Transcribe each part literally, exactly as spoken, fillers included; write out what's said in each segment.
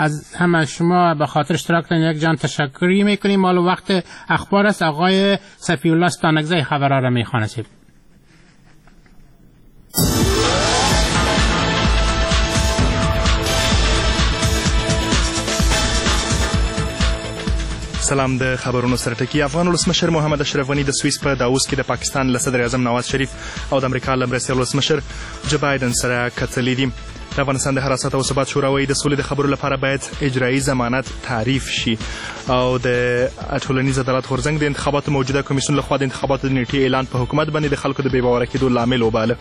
از همه شما به خاطر اشتراک در یک جان تشکری میکنیم. مال وقت اخبار است. آقای صفی الله ستانکزی خبرها را میخوانید. سلام. د خبرونو سره ټکی. افغان ولسمشر محمد اشرف غني د سویس په داووس کې د پاکستان له صدر اعظم نواز شریف او د امریکا له مرستیال ولسمشر جو بایدن سره کتلې دي. د افغانستان د حراست او ثبات شورا وایي د سولې د خبرو لپاره باید اجرایي ضمانت تعریف شي او د ټولنیز عدالت غورځنګ د انتخاباتو موجوده کمیسیون لخوا د انتخاباتو د نیټې اعلان په حکومت باندې د خلکو د بې باوره کېدو لامل وباله.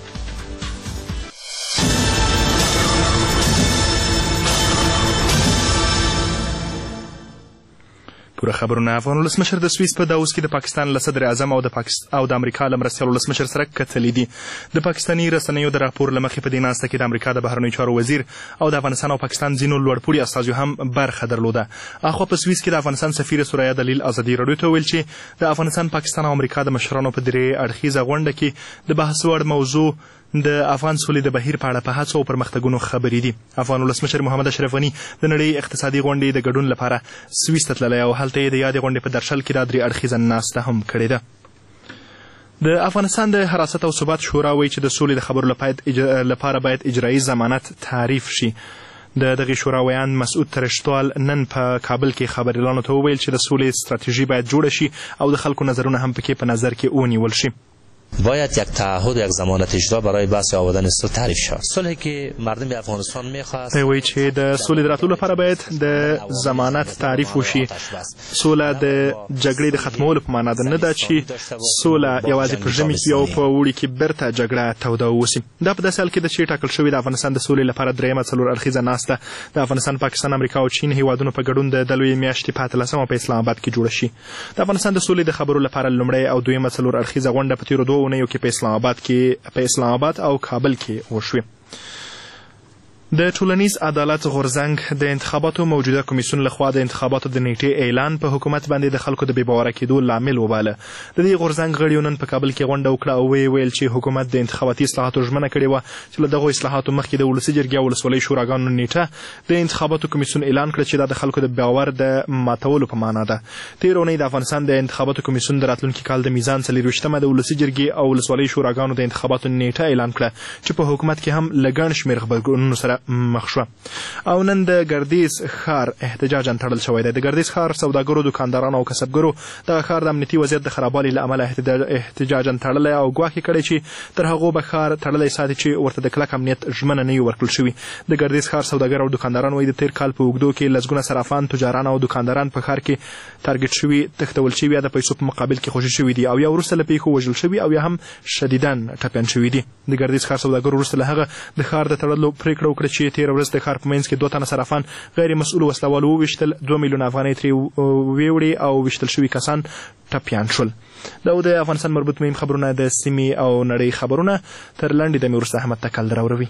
پوره خبرونه. افغان ولسمشر د سویس په داووس کې د پاکستان له صدر اعظم او د پاکستان او د امریکا له مرستیال ولسمشر سره کتلې دي. د پاکستاني رسنیو د راپور له مخې په دې ناسته کې د امریکا د بهرنیو چارو وزیر او د افغانستان او پاکستان ځینو لوړپوړي استازیو هم برخه درلوده. اخوا په سویس کې د افغانستان سفیر سوریا دلیل ازادي راډیو ته ویل چې د افغانستان، پاکستان او امریکا د مشرانو په درې اړخیزه غونډه کې د بحث وړ موضوع د افغان سولې د بهیر په اړه په هڅو او پرمختګونو خبرې دي. افغان ولسمشر محمد اشرف غني د نړۍ اقتصادي غونډې د ګډون لپاره سویس ته تللی او هلته یې د یادې غونډې په درشل کې دا درې اړخیزه ناسته هم کړې ده. د افغانستان د حراست او ثبات شورا وایي چې د سولې د خبرو لپاره باید اجرایي ضمانت تعریف شي. د دغې شورا ویان مسعود ترشتوال نن په کابل کې خبریالانو ته وویل چې د سولې ستراتیژي باید جوړه شي او د خلکو نظرونه هم پکې په نظر کې ونیول شي. باید یک تعهد و یک ضمانت اجرا برای بحث آوردن صلح تعریف شود. صلحی که مردم افغانستان می‌خواست. وایي چې د سولې د راتلو لپاره باید د ضمانت تعریف وشي. سوله د جګړې د ختمولو په معنا ده، نه ده چې سوله یوازې په ژمي کې او په اوړي کې بیرته جګړه توده ووسي. دا په داسې حال کې ده چې ټاکل شوې د افغانستان د سولې لپاره درېیمه څلور اړخیزه ناسته د افغانستان، پاکستان، امریکا او چین هیوادونو په ګډون د دلوي میاشتې په اتلسمه په اسلام آباد کې جوړه شي. د افغانستان د سولې د خبرو لپاره لومړی او دویمه څلور اړخیزه غونډه په تیرو دوه اونیو کې په اسلام آباد کې په اسلام آباد او کابل کې وشوه. د ټولنیز عدالت غورځنګ د انتخاباتو موجوده کمیسیون لخوا د انتخاباتو د نیټې اعلان په حکومت باندې د خلکو د بې باوره کېدو لامل وباله. د دې غورځنګ غړیو نن په کابل کې غونډه وکړه او ویې ویل چې حکومت د انتخاباتي اصلاحاتو ژمنه کړې وه چې له دغو اصلاحاتو مخکې د ولسي جرګې او ولسوالۍ شوراګانو نیټه د انتخاباتو کمیسیون اعلان کړه چې دا د خلکو د باور د ماتولو په معنا ده. تېره اونۍ د افغانستان د انتخاباتو کمیسیون د راتلونکي کال د میزان څلېرویشتمه د ولسي جرګې او ولسوالۍ شوراګانو د انتخاباتو نیټه اعلان کړه چې په حکومت کې هم له ګڼ شمېر غبرګونونو سره مخ شوه. او نن د ګردیز ښار احتجاجاً تړل شوی دی. د ګردیز ښار سوداګرو، دکاندارانو او کسبګرو دغه ښار د امنیتي وضعیت د خرابوالي له امله احتجاجاً تړلی او ګواښ یې کړی چې تر هغو به ښار تړلی ساتي چې ورته د کلک امنیت ژمنه نه وي ورکړل شوي. د ګردیز ښار سوداګر او دکانداران وایي د تېر کال په اوږدو کې لسګونه صرافان، تجاران او دکانداران په ښار کې تارګټ شوي، تښتول شوي یا د پیسو په مقابل کې خوشي شوي دي او یا وروسته له پیښو وژل شوي او یا هم شدیداً ټپیان شوي دي. د ګردیز ښار سوداګرو وروسته له هغه د ښار د تړلو پرېکړه وکړه چې تېره ورځ د ښار په منځ کې دوه تنه صرافان غیر مسؤل وسلوالو وویشتل، دوه میلیونه افغانۍ ترې ویوړې او ویشتل شوي کسان ټپیان شول. دا و د افغانستان مربوط مهم خبرونه د سیمې او نړۍ خبرونه. تر لنډې دمې وروسته احمد تکل دراوروي.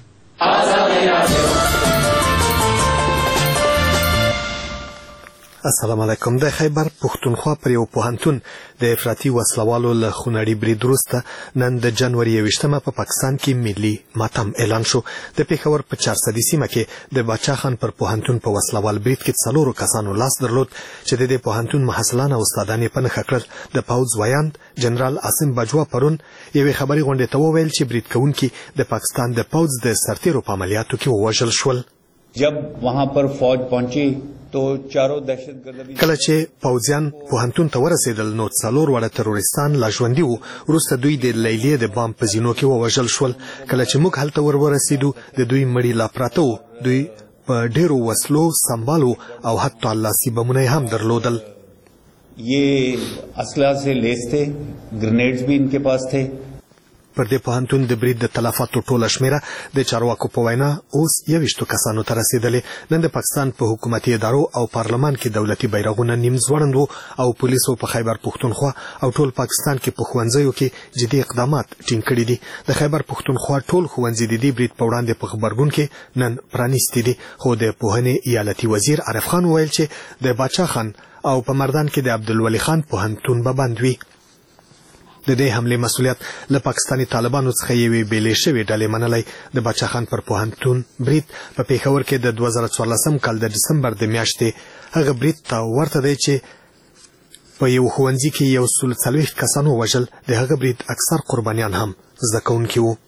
السلام علیکم. د خیبر پښتونخوا پر یو پوهنتون د افراطي وسلوالو له خونړي برید وروسته نن د جنوري یوویشتمه په پاکستان کې ملي ماتم اعلان شو. د پېښور په چارسدي سیمه کې د باچا خان پر پوهنتون په وسلوال برید کې څلورو کسانو لاس درلود چې د دې پوهنتون محصلان او استادان یې په نښه کړل. د پوځ ویاند جنرال عاصم باجوا پرون یوې خبري غونډې ته وویل چې برید کوونکي د پاکستان د پوځ د سرتیرو په عملیاتو کې ووژل شول. जब वहां पर फौज पहुंची तो चारों दहशतगर्द کله چې پوځیان پوهنتون ته ورسېدل نو څلور واړه تروریستان لا ژوندي وو. وروسته دوی د لیلیې د بام په زینو کې ووژل شول. کله چې موږ هلته ور ورسېدو د دوی مړي لا پراته وو. دوی په ډېرو وسلو سمبالو او حتی لاسي بمونه هم درلودل. ये असला से लेस थे, ग्रेनेड्स भी इनके पास थे. پر دې پوهنتون د برید د تلفاتو ټوله شمیره د چارواکو په وینا اوس یویشتو کسانو ته رسېدلې. نن د پاکستان په حکومتي ادارو او پارلمان کې دولتي بیرغونه نیم ځوړند وو او پولیسو په خیبر پښتونخوا او ټول پاکستان کې په ښوونځیو کې جدي اقدامات ټینګ کړي دي. د خیبر پښتونخوا ټول ښوونځي د دې برید په وړاندې په غبرګون کې نن پرانیستي دي. خو د پوهنې ایالتي وزیر عارف خان وویل چې د باچا خان او په مردان کې د عبدالولي خان پوهنتون به بند وي. د دې حملې مسؤلیت له پاکستاني طالبانو څخه یوې بېلې شوې ډلې منلی. د باچا خان پر پوهنتون برید په پېښور کې د دوه زره څوارلسم کال د ډسمبر د میاشتې هغه برید ته ورته دی چې په یو ښوونځي کې یو سل څلوېښت کسانو وژل. د هغه برید اکثر قربانیان هم زده کوونکي وو.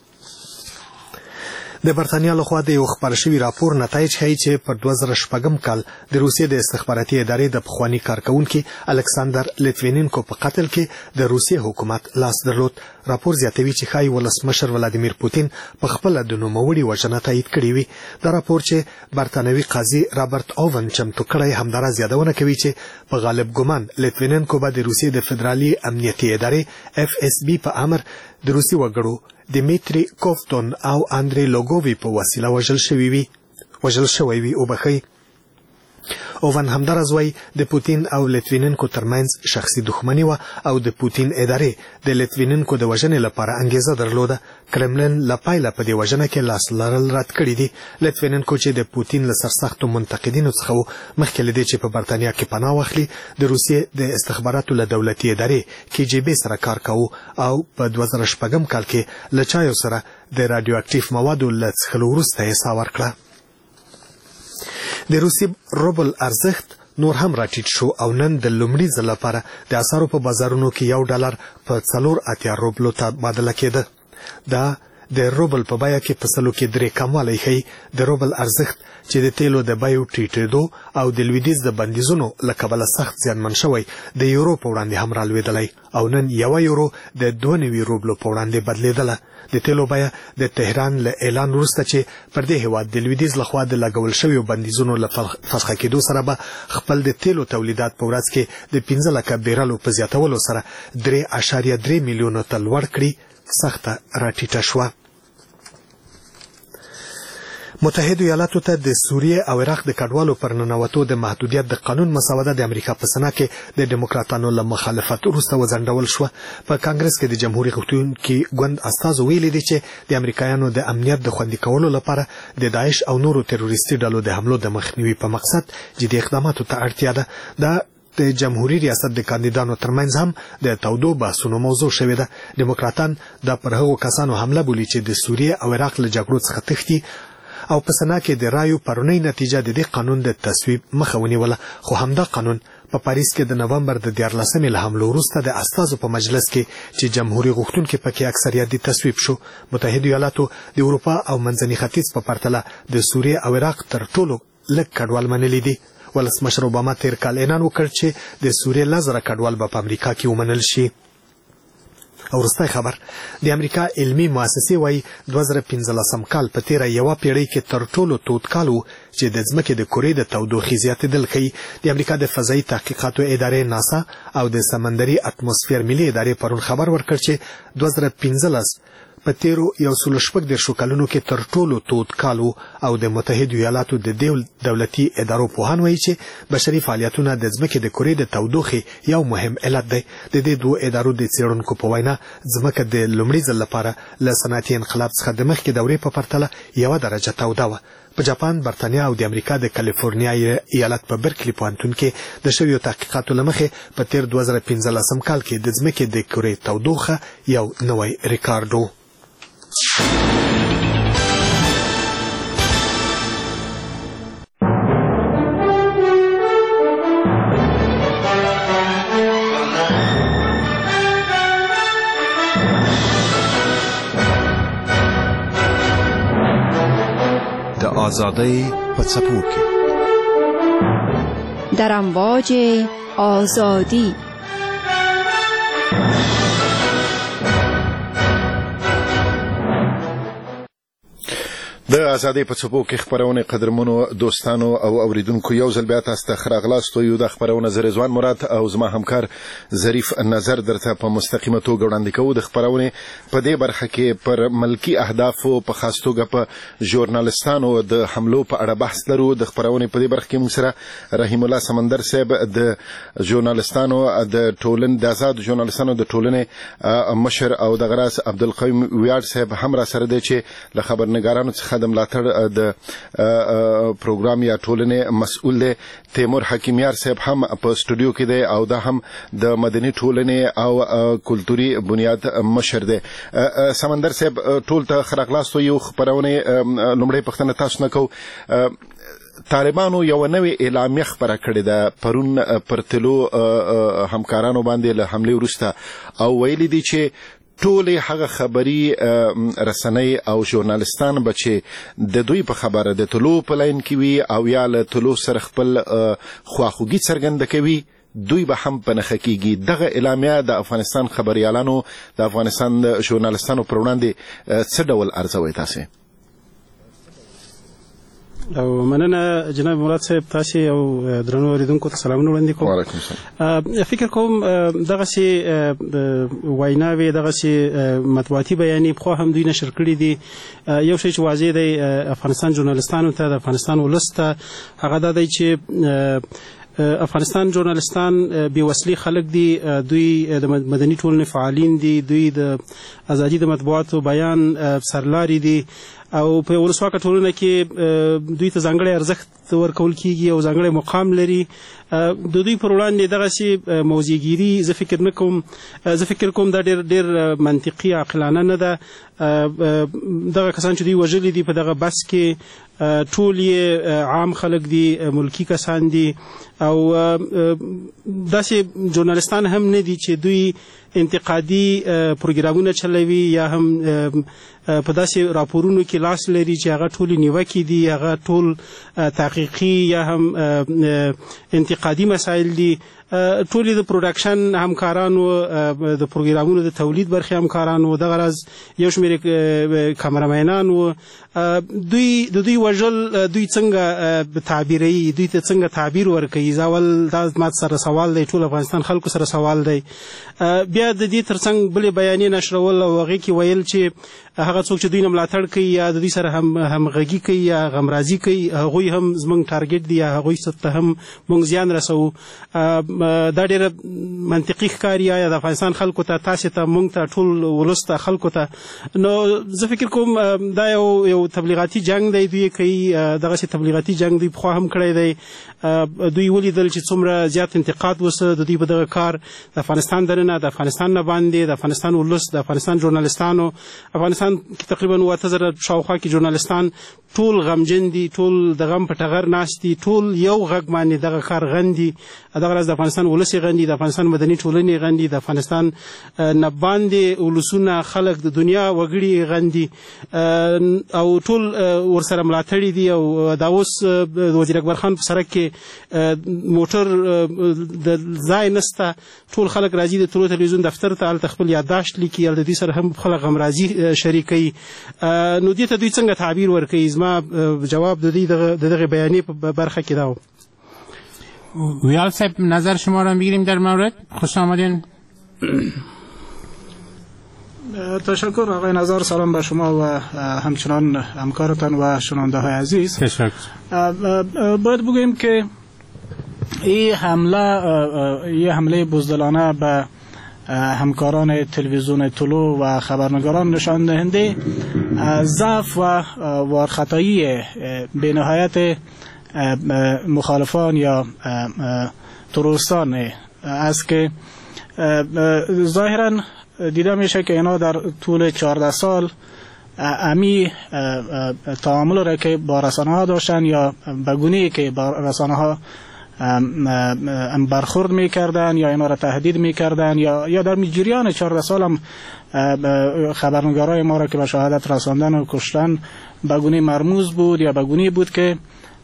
د برتانیا لخوا د یو خپاره شوي راپور نتایج ښیي چې په دوه زره شپږم کال د روسیې د استخباراتي ادارې د پخواني کارکوونکي الکساندر لیتوینینکو په قتل کې د روسیې حکومت لاس درلود. راپور زیاتوي چې ښایي ولسمشر ولادیمیر پوتین په خپله د نوموړي وژنه تایید کړې وي. دا راپور چې برتانوي قاضي رابرټ اوون چمتو کړی همداراز یادونه کوي چې په غالب ګمان لیتوینینکو به د روسیې د فدرالي امنیتي ادارې اف اس بي په امر د روسي وګړو دیمیتری کوفتون او اندری لوګووی په وسیله وژل شوی وي وژل شوی وي او بخي. اوون همداراز وایي د پوتین او لیتوینینکو ترمنځ شخصي دښمني وه او د پوتین ادارې د لیتوینینکو د وژنې لپاره انګېزه درلوده. کرملن له پیله په دې وژنه کې لاس لرل رد کړي دي. لیتوینینکو چې د پوتین له سرسختو منتقدینو څخه و، مخکې له دې چې په برتانیا کې پناه واخلي د روسیې د استخباراتو له دولتي ادارې کې جی بي سره کار کاوه او په دوه زره شپږم کال کې له چایو سره د راډیو اکټیف موادو له څښلو وروسته یې ساه ورکړه. د روسي روبل ارزښت نور هم راټیټ شو او نن د لومړي ځل لپاره د اسعارو په بازارونو کې یو ډالر په څلور اتیا روبلو تبادله کېده. دا د روبل په بیه کې په سلو کې درې کموالی ښیي. د روبل ارزښت چې د تیلو د بیو ټیټېدو او د لویدیځ د بندیزونو له کبله سخت زیانمن شوی د یورو په وړاندې هم رالوېدلی او نن یوه یورو د دوه نوي روبلو په وړاندې بدلېدله. د تیلو بیه د تهران له اعلان وروسته چې پر دې هېواد د لویدیځ لخوا د لګول شویو بندیزونو له فسخه کېدو سره به خپل د تیلو تولیدات په ورځ کې د پنځه لکه بیرلو په زیاتولو سره درې اعشاریه درې میلیونو ته لوړ کړي سخته راټیټه شوه. متحدو ایالاتو ته د سوریې او عراق د کډوالو پر ننوتو د محدودیت د قانون مسوده د امریکا په سنا کې د ډیموکراتانو له مخالفت وروسته وځنډول شوه. په کانګرس کې د جمهوریت غوښتونکي ګوند استازو ویلي دي چې د امریکایانو د امنیت د خوندي کولو لپاره د داعش او نورو تروریستي ډلو د حملو د مخنیوي په مقصد جدي اقداماتو ته اړتیا ده. دا د جمهوریت ریاست د کاندیدانو ترمنځ هم د تودو بحثونو موضوع شوې ده. ډیموکراتان دا پر هغو کسانو حمله بولي چې د سوریې او عراق له جګړو څخه تښتي او په سنا کې د رایو پرونی نتیجه د دې قانون د تصویب مخه ونیوله. خو همدا قانون په پاریس کې د نومبر د دیارلسمې له حملو وروسته د استازو په مجلس کې چې جمهوریت غوښتونکي پکې اکثریت دي تصویب شو. متحدو ایالاتو د اروپا او منځني ختیځ په پرتله د سوریې او عراق تر ټولو لږ کډوال منلي دي. ولسمشر اوباما تیر کال اعلان وکړ چې د سوریې لس زره کډوال به په امریکا کې ومنل شي. او وروستی خبر د امریکا علمي مؤسسې وایي دوه زره پنځلسم کال په تیره یوه پیړۍ کې تر ټولو تود کال و چې د ځمکې د کرې د تودوخې زیاتېدل ښیي. د امریکا د فضایي تحقیقاتو ادارې ناسا او د سمندري اتموسفیر ملي ادارې پرون خبر ورکړ چې دوه زره پنځلس په تیرو یو سلو شپږ دېرشو کلونو کې تر ټولو تود کال و او د متحدو ایالاتو د دولتي ادارو پوهان وایي چې بشري فعالیتونه د ځمکې د کرې د تودوخې یو مهم علت دی. د دې دوو ادارو د څېړونکو په وینا ځمکه د لومړي ځل لپاره له صنعتي انقلاب څخه د مخکې دورې په پرتله یوه درجه توده وه. په جاپان، برتانیا او د امریکا د کالیفورنیا ایالت په برکلي پوهنتون کې د شویو تحقیقاتو له مخې په تیر دوه زره پنځلسم کال کې د ځمکې د کرې تودوخه یو نوی ریکارډ و. د آزادۍ په څپو کې در امواج آزادی د ازادۍ په څپو کې خپرونې قدرمنو دوستانو او اوریدونکو یو ځل بیا تاسو ته ښه راغلاست. یو د خپرونه زه رضوان مراد او زما همکار ظریف نظر درته په مستقیمه توګه وړاندې کوو. د خپرونې په دې برخه کې پر ملکي اهدافو په خاص توګه په ژورنالستانو د حملو په اړه بحث لرو. د خپرونې په دې برخه کې موږ سره رحیم الله سمندر صاحب د ژورنالستانو د ټولنې د آزاد ژورنالستانو د ټولنې مشر او د غراس عبدالقیوم ویاړ صاحب هم را سره دی چې له خبرنګارانو څخه د د ملاتړ د پروګرام یا ټولنې مسؤل دی تیمور حکیمیار صاحب هم په سټوډیو کې دی او دا هم د مدني ټولنې او کلتوري بنیاد مشر دی. سمندر صاحب ټول ته ښه راغلاست. یو خپرونې لومړی پوښتنه تاسو نه کوو، طالبانو یو نوې اعلامیه خپره کړې ده پرون پر تلو همکارانو باندې له حملې وروسته او ویلي دي چې ټولې هغه خبري رسنۍ او ژورنالستان به چې د دوی په خبره د تلو په لاین کې وي او یا له تلو سره خپل خواخوږي څرګنده کوي دوی به هم په نښه کېږي. دغه اعلامیه د افغانستان خبریالانو د افغانستان د ژورنالستانو پر وړاندې څه ډول ارزوئ تاسې؟ او مننه جناب مراد صاحب، تاسو او درنو اوریدونکو ته سلامونه وړاندې کوم. وعلیکم السلام. فکر کوم دغه سي ویناوي دغه سي مطبوعاتي بیانې خو هم دوی نشر کړی دي. یو شی چې واضح دی افغانستان ژورنالستانو ته د افغانستان ولس ته هغه دا دی چې افغانستان ژورنالستان بې وسلې خلک دي، دوی د مدني ټولنې فعالین دي، دوی د ازادي د مطبوعاتو بیان سرلاري دي او په ولسواکه ټولنه کې دوی ته ځانګړی ارزښت ورکول کیږي او ځانګړی مقام لري. د دوی پر وړاندې دغسې موضوعګیري زه فکر نه کوم زه فکر کوم دا ډېر ډېر منطقي عاقلانه نه ده. دغه کسان چې دوی وژلي دي په دغه بس کې ټول یې عام خلک دي، ملکی کسان دي او داسې ژورنالستان هم نه دي چې دوی انتقادي پروګرامونه چلوي یا هم په داسې راپورونو کې لاس لري چې هغه ټول نیوکې دي، هغه ټول تحقیقي یا هم انتقادي مسایل دي. ټول د پروډکشن همکارانو، د پروګرامونو د تولید برخې همکارانو، دغه راز یو شمېر کامرامینانو، دوی د دوی وژل دوی څنګه تعبیروي، دوی ته څنګه تعبیر ورکوي. زاول دا ما سره سوال دی، ټول افغانستان خلکو سره سوال دی. بیا د دې ترڅنګ بلې بیانیې نشرول او هغې کې ویل چې هغه څوک چې دوی نه ملاتړ کوي یا د دوی سره هم همغږي کوي یا غمرازي کوي هغوی هم زموږ ټارګټ دي یا هغوی ته هم موږ زیان رسوو. دا ډېره منطقي ښکاري یا د افغانستان خلکو ته، تاسې ته، موږ ته، ټول ولس ته، خلکو ته. نو زه فکر کوم دا یو یو تبلیغاتي جنګ دی دوی کوي. دغسې تبلیغاتي جنګ دوی پخوا هم کړی دی. دوی ولیدل چې څومره زیات انتقاد وسه د دوی په دغه کار د افغانستان دننه، د افغانستان نه باندې، د افغانستان ولس، د افغانستان ژورنالستانو. افغانستان کې تقریبا اوته زره شاوخوا کې ژورنالستان ټول غمجن دي، ټول د غم په ټغر ناست دي، ټول یو غږ باندې دغه کار غندي. دغه راز د افغانستان ولس غندي، د افغانستان مدني ټولنې غندي، د افغانستان نه باندې ولسونه خلک د دنیا وګړي غندي او ټول ورسره ملاتړي دي. او دا اوس د وزیر اکبر خان په سړک کې موټر د ځای نسته، ټول خلک راځي د تلو تلویزیون دفتر ته، هلته خپل یادداشت لیکي، هلته دوی سره هم خلک غمرازي شریکوي. نو دې ته دوی څنګه تعبیر ورکوي؟ زما جواب د دې د دغه بیانیې په برخه کې دا و. ویال صاحب نظر شما را میگیریم در مورد. خوش آمدین. تشکر آقای نظر، سلام به شما و همچنان همکارتان و شنونده های عزیز. تشکر. باید بگوییم که این حمله این حمله بزدلانه به همکاران تلویزیون طلوع و خبرنگاران نشان دهنده ضعف و وارخطایی به نهایت مخالفان یا تروریستان است که ظاهرا دیده میشه که اینا در طول چهارده سال امی تعامل را که با رسانه ها داشتن یا به گونه‌ای که با رسانه ها برخورد میکردن یا اینا را تهدید میکردن یا یا در جریان چهارده سال هم خبرنگارای ما را که به شهادت رساندن و کشتن به گونه مرموز بود یا به گونه بود که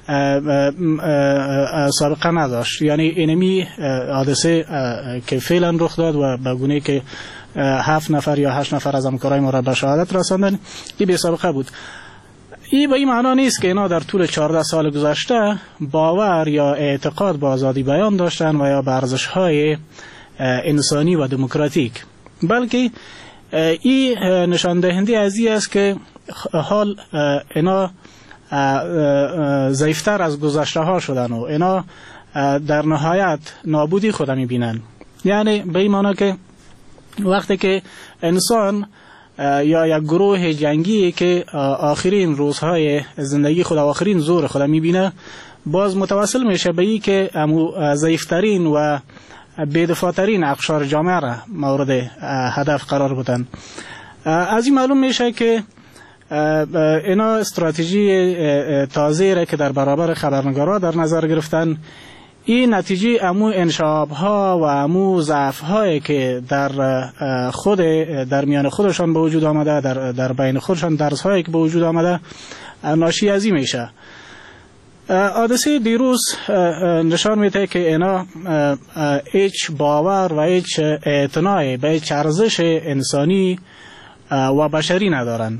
سابقه نداشت. یعنی اینمی حادثه که فعلا رخ داد و به گونه که هفت نفر یا هشت نفر از همکارای ما را به شهادت رساندن این بی سابقه بود. این به این معنا نیست که اینا در طول چهارده سال گذشته باور یا اعتقاد به آزادی بیان داشتن و یا به ارزش‌های انسانی و دموکراتیک، بلکه این نشان دهنده از این است که حال اینا ضعیفتر از گذشته ها شدن و اینا در نهایت نابودی خود می‌بینن. یعنی به این معنا که وقتی که انسان یا یک گروه جنگی که آخرین روزهای زندگی خود و آخرین زور خود میبینه، باز متوسل میشه به این که ضعیفترین و بی‌دفاع‌ترین اقشار جامعه را مورد هدف قرار بودن. از این معلوم میشه که اینا استراتژی تازه را که در برابر خبرنگارا در نظر گرفتن، این نتیجه امو انشعاب ها و امو ضعف هایی که در خود در میان خودشان به وجود آمده، در در بین خودشان درس هایی که به وجود آمده ناشی از این میشه. حادثه دیروز نشان میده که اینا هیچ باور و هیچ اعتنای به هیچ ارزش انسانی و بشری ندارن.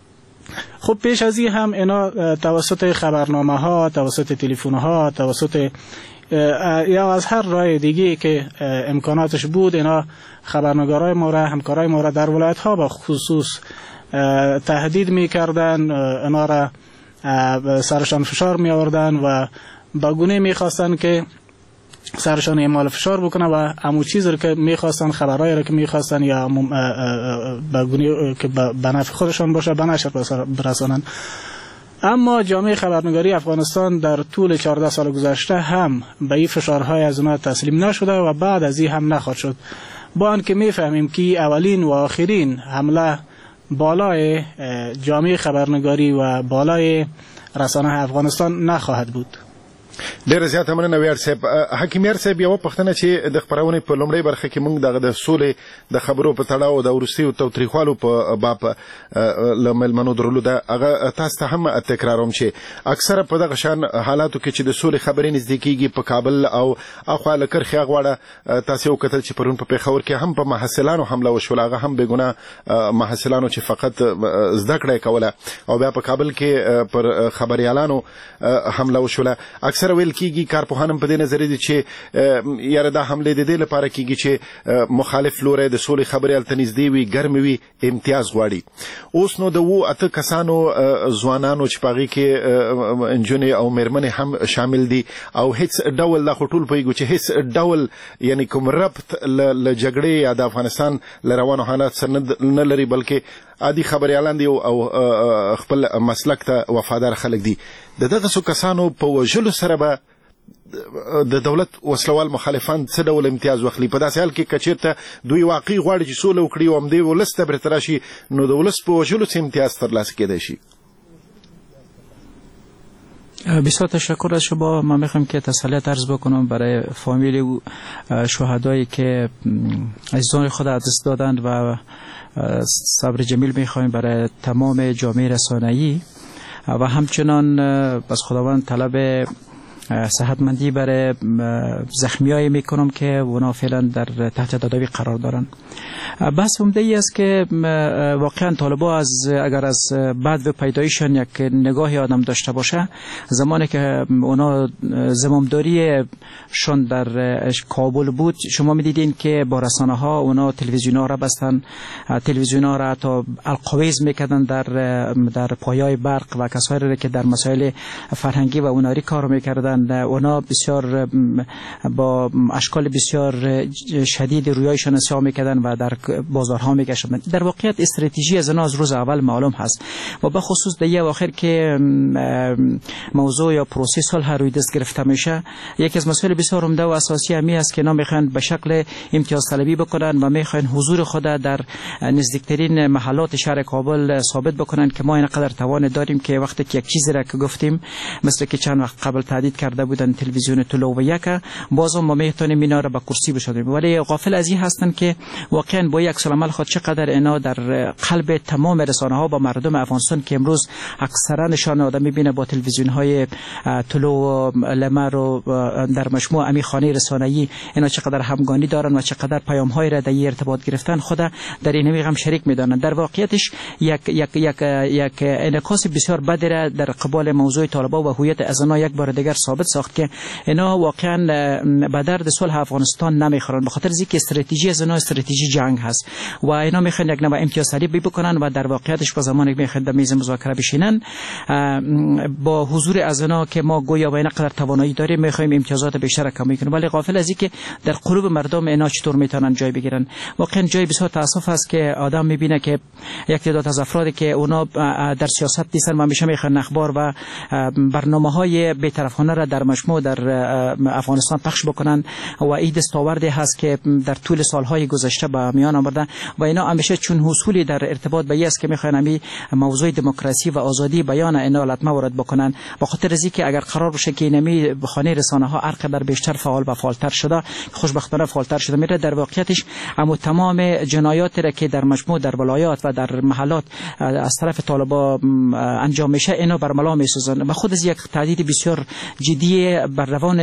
خب پیش از این هم اینا توسط خبرنامه ها، توسط تلفن ها، توسط یا از هر راه دیگه که امکاناتش بود، اینا خبرنگارای ما را، همکارای ما را در ولایت ها به خصوص تهدید میکردن، اینا را سرشان فشار می آوردن و با گونه می خواستن که سرشان اعمال فشار بکنه و همون چیزی رو که می خواستن، خبرهایی رو که می خواستن یا با گونه که به نفع خودشان باشه به نشر برسانن. اما جامعه خبرنگاری افغانستان در طول چهارده سال گذشته هم به این فشارهای از اونها تسلیم نشده و بعد از این هم نخواهد شد، با آنکه می فهمیم که اولین و آخرین حمله بالای جامعه خبرنگاری و بالای رسانه افغانستان نخواهد بود. ډېر زیاته مننه ویاړ صاحب. حکیم یار صاحب، یوه پوښتنه چې د خپرونې په لومړۍ برخه کې موږ دغه د سولې د خبرو په تړاو د وروستیو تاوتریخوالو په باب له مېلمنو درلو ده، هغه تاسو ته هم تکراروم چې اکثره په دغه شان حالاتو کې چې د سولې خبرې نږدې کېږي په کابل او اخوا له کرخې غواړه، تاسو وکتل چې پرون په پېښور کې هم په محصلانو حمله وشوله، هغه هم بېګناه محصلانو چې فقط زده کړه یې کوله، او بیا په کابل کې پر خبریالانو حمله وشوله. اکثر ویل کیږي کارپوهانم په دې نظر دي چې یاره دا حمله د دې لپاره کیږي چې مخالف لوری د سولې خبرې هلته نږدې وي، ګرمې وي، امتیاز غواړي. اوس نو د اووه اته کسانو ځوانانو چې په هغې کې نجونې او مېرمنې هم شامل دي او هیڅ ډول دا خو ټول پوهېږو چې هیڅ ډول یعنې کوم ربط له جګړې یا د افغانستان له روانو حالات سره نه لري، بلکې عادي خبریالان دي او خپل مسلک ته وفادار خلک دي. د دغسو کسانو په وژلو سره به د دولت وسلوال مخالفان څه ډول امتیاز واخلي؟ په داسې حال کې که چېرته دوی واقعي غواړي چې سوله وکړي او همدې ولس ته برېته راشي، نو د ولس په وژلو څه امتیاز ترلاسه کېدی شي؟ بسیار تشکر از شما. من میخوام که تسلیت عرض بکنم برای فامیل شهدایی که عزیزان خود از دست دادند و صبر جمیل میخوایم برای تمام جامعه رسانه‌ای و همچنان از خداوند طلب صحتمندی برای زخمیایی میکنم که اونا فعلا در تحت تداوی قرار دارن. بحث عمده ای است که واقعا طالبا از اگر از بعد و پیدایشان یک نگاهی آدم داشته باشه، زمانی که اونا زمامداری شون در کابل بود، شما میدیدین که با رسانه ها اونا تلویزیون ها را بستن، تلویزیون ها را تا القویز میکردن در در پایای برق و کسایی را که در مسائل فرهنگی و هنری کار میکردن، اونا بسیار با اشکال بسیار شدید رویایشان نسیاه میکردن و در بازارها میگشتن. در واقعیت استراتژی از اونا از روز اول معلوم هست و به خصوص دیگه آخر که موضوع یا پروسه صلح روی دست گرفته میشه، یکی از مسائل بسیار عمده و اساسی همی است که اینا میخوان به شکل امتیاز طلبی بکنن و میخوان حضور خود در نزدیکترین محلات شهر کابل ثابت بکنن که ما اینقدر توان داریم که وقتی که یک چیزی را که گفتیم، مثل که چند وقت قبل تهدید کرده بودن تلویزیون طلوع و یک، بازم ما میتونیم اینا را به کرسی بشونیم. ولی غافل از این هستن که واقعا با یک عکس العمل خود چقدر اینا در قلب تمام رسانه ها با مردم افغانستان که امروز اکثرا نشان آدم میبینه با تلویزیون های طلوع و لمر و در مجموع امی خانه رسانه‌ای اینا چقدر همگانی دارن و چقدر پیام های را در ارتباط گرفتن خود در این میگم شریک میدانن. در واقعیتش یک یک یک یک انعکاس بسیار بد را در قبال موضوع طالبان و هویت از آنها یک بار دیگر ثابت ثابت ساخت که اینا واقعا به درد صلح افغانستان نمیخورن، به خاطر اینکه استراتژی از اینا استراتژی جنگ هست و اینا میخوان یک نوع امتیاز طلبی بکنن و در واقعیتش با زمانی که میخوان به میز مذاکره بشینن با حضور از اینا که ما گویا با این قدر توانایی داریم میخوایم امتیازات بیشتر کمی کنیم، ولی غافل از اینکه در قلوب مردم اینا چطور میتونن جای بگیرن. واقعا جای بسیار تاسف است که آدم میبینه که یک تعداد از افرادی که اونا در سیاست نیستن و همیشه میخوان اخبار و برنامه‌های بی‌طرفانه را در مجموع در افغانستان پخش بکنن و این دستاوردی هست که در طول سالهای گذشته به میان آورده و اینا همیشه چون حصولی در ارتباط به است که میخوان همین موضوع دموکراسی و آزادی بیان اینا لطمه وارد بکنن، به خاطر اینکه اگر قرار باشه که اینمی خانه رسانه ها هرقدر بیشتر فعال و فعالتر شده، خوشبختانه فعالتر شده میره، در واقعیتش اما تمام جنایاتی را که در مجموع در ولایات و در محلات از طرف طالبان انجام میشه اینا برملا میسازن و خود از یک تهدید بسیار جدی بر روان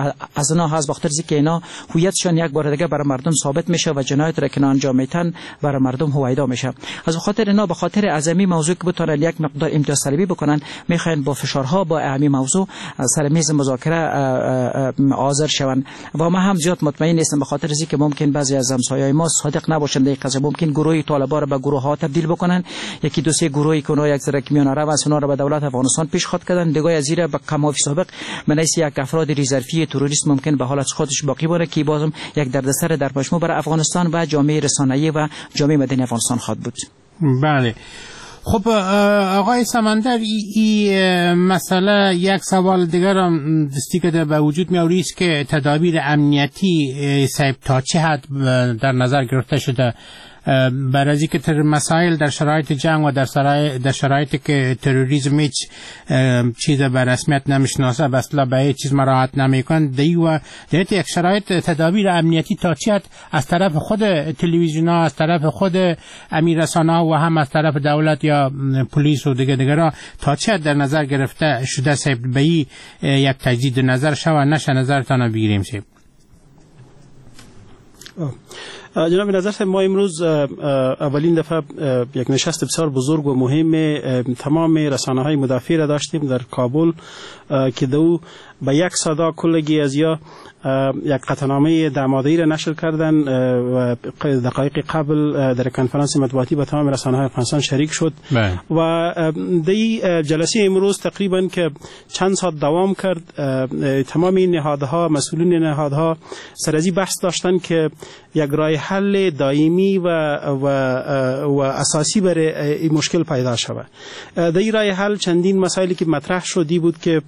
از اینا هست، به خاطر اینکه اینا هویتشان یک بار دیگه بر مردم ثابت میشه و جنایت را که انجام میتن بر مردم هویدا میشه. از خاطر اینا به خاطر عظمی موضوع که بتونن یک مقدار امتیاز طلبی بکنن میخواین با فشارها با اهمی موضوع سر میز مذاکره حاضر شون و ما هم زیاد مطمئن نیستم، به خاطر اینکه ممکن بعضی از همسایه‌های ما صادق نباشند در قضیه، ممکن گروه طالبان را به گروه ها تبدیل بکنن، یکی دو سه گروهی که اونها یک ذره میان عرب است اونها را به دولت افغانستان پیشخواد کردن، دیگه از زیر به کمافی سابق منیس یک افراد ریزرفی تروریست ممکن به حالت خودش باقی باشه که بازم یک دردسر در مجموع برای افغانستان و جامعه رسانه‌ای و جامعه مدنی افغانستان خواهد بود. بله. خب آقای سمندر، این مسئله یک سوال دیگر هم دستی که به وجود می آورد که تدابیر امنیتی صاحب تا چه حد در نظر گرفته شده برای اینکه تر مسائل در شرایط جنگ و در در شرایطی که تروریسم هیچ چیز به رسمیت نمیشناسه، اصلا به هیچ چیز مراعات نمیکنه، دی و در یک شرایط تدابیر امنیتی تا چه حد از طرف خود تلویزیون‌ها، از طرف خود امیررسانه‌ها و هم از طرف دولت یا پلیس و دیگه دیگرها تا چه حد در نظر گرفته شده صاحب به یک تجدید نظر شو نشه نظرتان بگیریم صاحب؟ جناب نظر، ما امروز اولین دفعه یک نشست بسیار بزرگ و مهم تمام رسانه‌های مدافع را داشتیم در کابل که دو به یک صدا کلگی از یا یک قطعنامه دعماده‌ای را نشر کردن و دقایق قبل در کنفرانس مطبوعاتی با تمام رسانه‌های افغانستان شریک شد بای. و دی جلسه امروز تقریبا که چند ساعت دوام کرد، تمام این نهادها، مسئولین نهادها سر از این بحث داشتن که یک راه حل دائمی و و و اساسی برای این مشکل پیدا شود. در این راه حل چندین مسائلی که مطرح شدی بود که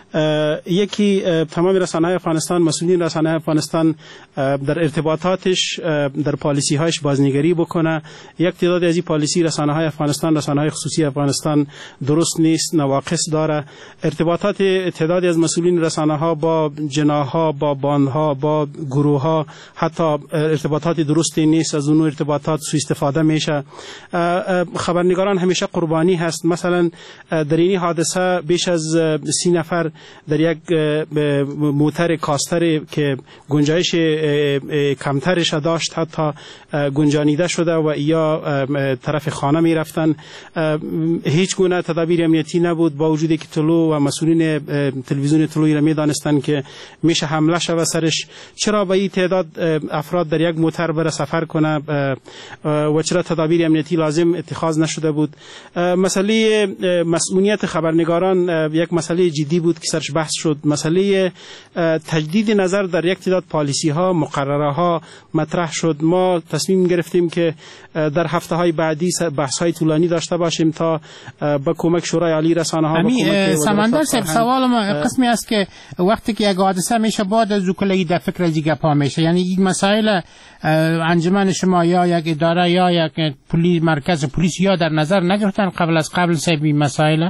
یکی تمام رسانه‌های افغانستان، مسئولین رسانه‌های افغانستان در ارتباطاتش در پالیسی هایش بازنگری بکنه. یک تعداد از این پالیسی رسانه‌های افغانستان، رسانه‌های خصوصی افغانستان درست نیست، نواقص داره. ارتباطات تعدادی از مسئولین رسانه‌ها با جناح‌ها، با باندها، با گروه‌ها حتی ارتباطات درستی نیست، از اون ارتباطات سوء استفاده میشه. خبرنگاران همیشه قربانی هست. مثلا در این حادثه بیش از سی نفر در یک موتر کاستر که گنجایش کمترش داشت حتی گنجانیده شده و یا طرف خانه می رفتن. هیچ گونه تدابیر امنیتی نبود، با وجودی که طلوع و مسئولین تلویزیون طلوعی را می دانستن که میشه حمله شود سرش. چرا با این تعداد افراد در یک موتر بره سفر کنه و چرا تدابیر امنیتی لازم اتخاذ نشده بود؟ مسئله مسئولیت خبرنگاران یک مسئله جدی بود که سرش بحث شد. مسئله تجدید نظر در یک تعداد پالیسی ها، مقرره ها مطرح شد. ما تصمیم گرفتیم که در هفته های بعدی بحث های طولانی داشته باشیم تا با کمک شورای عالی رسانه ها. امی سمندر صاحب، سوال ما قسمی است که وقتی که یک حادثه میشه بعد از کلی در فکر از دیگه پا میشه، یعنی این مسائل انجمن شما یا یک اداره یا یک پلیس، مرکز پلیس یا در نظر نگرفتن قبل از قبل صاحب این مسائل؟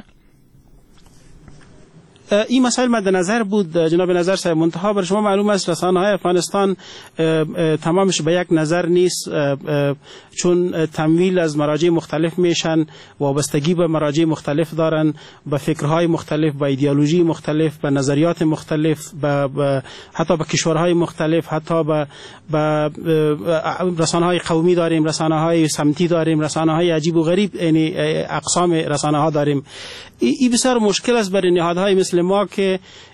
این مسائل مد نظر بود جناب نظر صاحب، منتها بر شما معلوم است رسانه‌های افغانستان تمامش به یک نظر نیست، چون تمویل از مراجع مختلف میشن، وابستگی به مراجع مختلف دارن، به فکرهای مختلف، به ایدئولوژی مختلف، به نظریات مختلف، به حتی به کشورهای مختلف، حتی به رسانه‌های قومی داریم، رسانه‌های سمتی داریم، رسانه‌های عجیب و غریب، یعنی اقسام رسانه‌ها داریم. این بسیار مشکل است برای نهادهای مثل ما که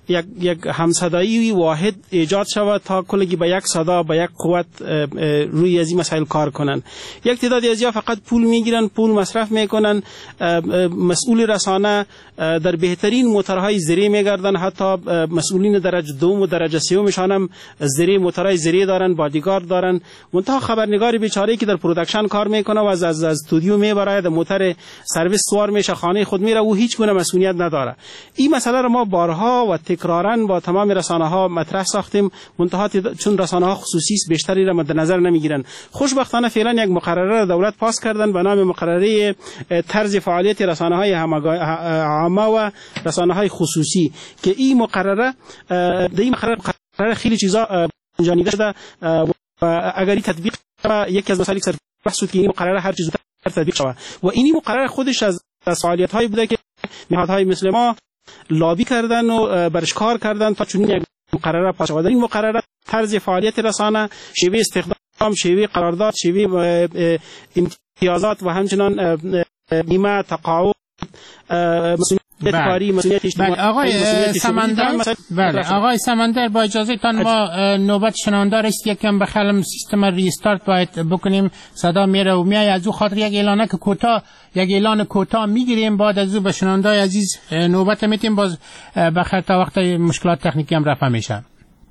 یک یک همصدایی واحد ایجاد شود تا کلگی به یک صدا به یک قوت روی از این مسائل کار کنن. یک تعدادی از یا فقط پول میگیرن، پول مصرف میکنن، مسئول رسانه در بهترین موتورهای زری میگردن، حتی مسئولین درجه دوم و درجه سومشان هم زری موتورهای زری دارن، بادیگارد دارن. منتها خبرنگار بیچاره که در پروداکشن کار میکنه و از از استودیو میبره، در موتور سرویس سوار میشه، خانه خود میره و هیچ گونه مسئولیت نداره. این مسئله را ما بارها و تکرارا با تمام رسانه ها مطرح ساختیم، منتها چون رسانه ها خصوصی بیشتری را مد نظر نمیگیرن. خوشبختانه فعلا یک مقرره را دولت پاس کردن به نام مقرره طرز فعالیت رسانه های عامه و رسانه های خصوصی که این مقرره در این مقرره خیلی چیزا انجام شده و اگر این تطبیق یکی از مسائل سر بحث بود که این مقرره هر چیز تطبیق شود و این مقرره خودش از فعالیت هایی بوده که نهادهای مثل ما لابی کردن و برش کار کردن تا چنین یک مقرره پاس شود. این مقرره طرز فعالیت رسانه، شیوه استخدام، شیوه قرارداد، شیوه امتیازات و همچنان بیمه، تقاعد، مسئولیت کاری، مسئولیت اجتماعی. بله آقای سمندر، بله آقای سمندر با اجازه تان ما نوبت شنونده است، یکم بخلم سیستم ریستارت باید بکنیم، صدا میره و میای، از او خاطر یک اعلانه که کوتاه یک اعلان کوتاه میگیریم، بعد از او به شنونده عزیز نوبت میتیم، باز بخیر تا وقت مشکلات تکنیکی هم رفع میشه.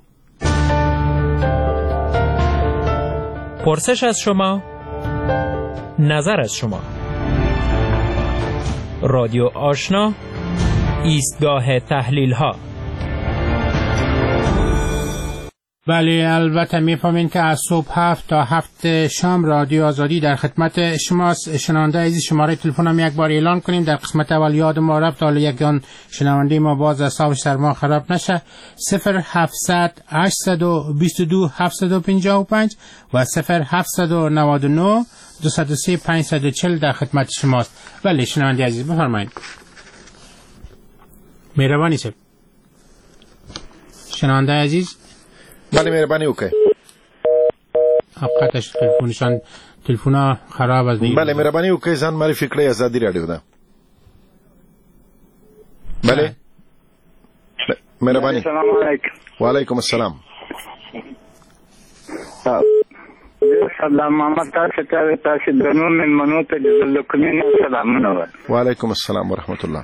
پرسش از شما، نظر از شما. رادیو آشنا، ایستگاه تحلیل ها. بله البته میفهمین که از صبح هفت تا هفت شام رادیو آزادی در خدمت شماست. شنونده عزیز شماره تلفن هم یک بار اعلان کنیم. در قسمت اول یاد ما رفت، حالا یکان شنونده ما باز اعصابش سر ما خراب نشه. صفر هفتصد هشتصد و بیست و دو هفتصد و پنجاه و پنج و صفر هفتصد و نود و نه دویست و سه پانصد و چهل در خدمت شماست. بله شنونده عزیز بفرمایید. مهربانی سب شنونده عزیز. بله مهربانی اوکی. حقیقتش تلفنشان تلفنا خراب از دیگه. بله مهربانی اوکی. ځان معرفي کړئ ازادي رادیو ده. بله مهربانی. السلام علیکم. وعلیکم السلام. سلام محمد تاسو ته تاسو دنو من منو ته د کومین سلامونه. وعلیکم السلام ورحمت الله.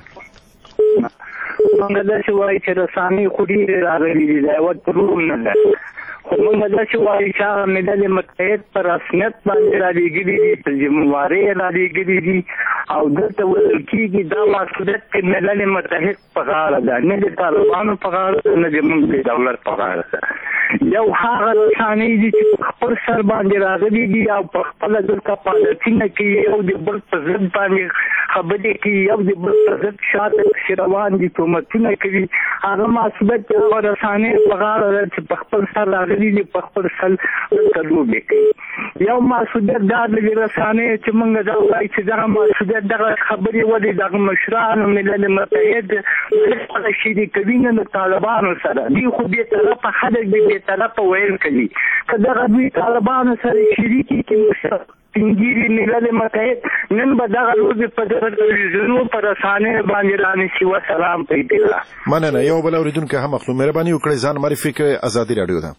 موږ د شوای چې رسامي خوري راغلي دي دا وت پروم نه ده. خو موږ د شوای چې ملل متحد پر رسمیت باندې راځي دي چې جمهوریت راځي دي او دلته ول کېږي دا مسؤلیت چې ملل متحد په غاړه ده، نه د طالبانو په غاړه ده، نه د موږ د دولت په غاړه ده. یو هغه رسانې دي چې خپل سر باندې راغلي دي او په خپل دلته پالیسینه کې یو د بل په ضد باندې خبرې کوي، یو د بل په ضد شاته روان دي، تهمتونه کوي. هغه مسؤلیت هغه رسانې په غاړه ده چې په خپل سر راغلي دي، په خپل سر دلته لوبې کوي. یو مسؤلیت دا د رسانې چې موږ دا وایي چې دغه مسؤلیت دغه خبرې ولې دغه مشرانو ملل متحد ولې شریکوي نه د طالبانو سره. دوی خو بېطرفه خلک دي، بېطرفه ویل کوي. که دغه دوی طالبانو سره شریکي کړي پنځیری ملل متحد نن به دغه ورځې په دغه تلویزیونو په رسانې باندې رانیسي. وسلام پیدا مننه. یو بل اورېدونکی هم اخلو. مهرباني وکړئ ځان معرفي کړئ. آزادی رادیو ده.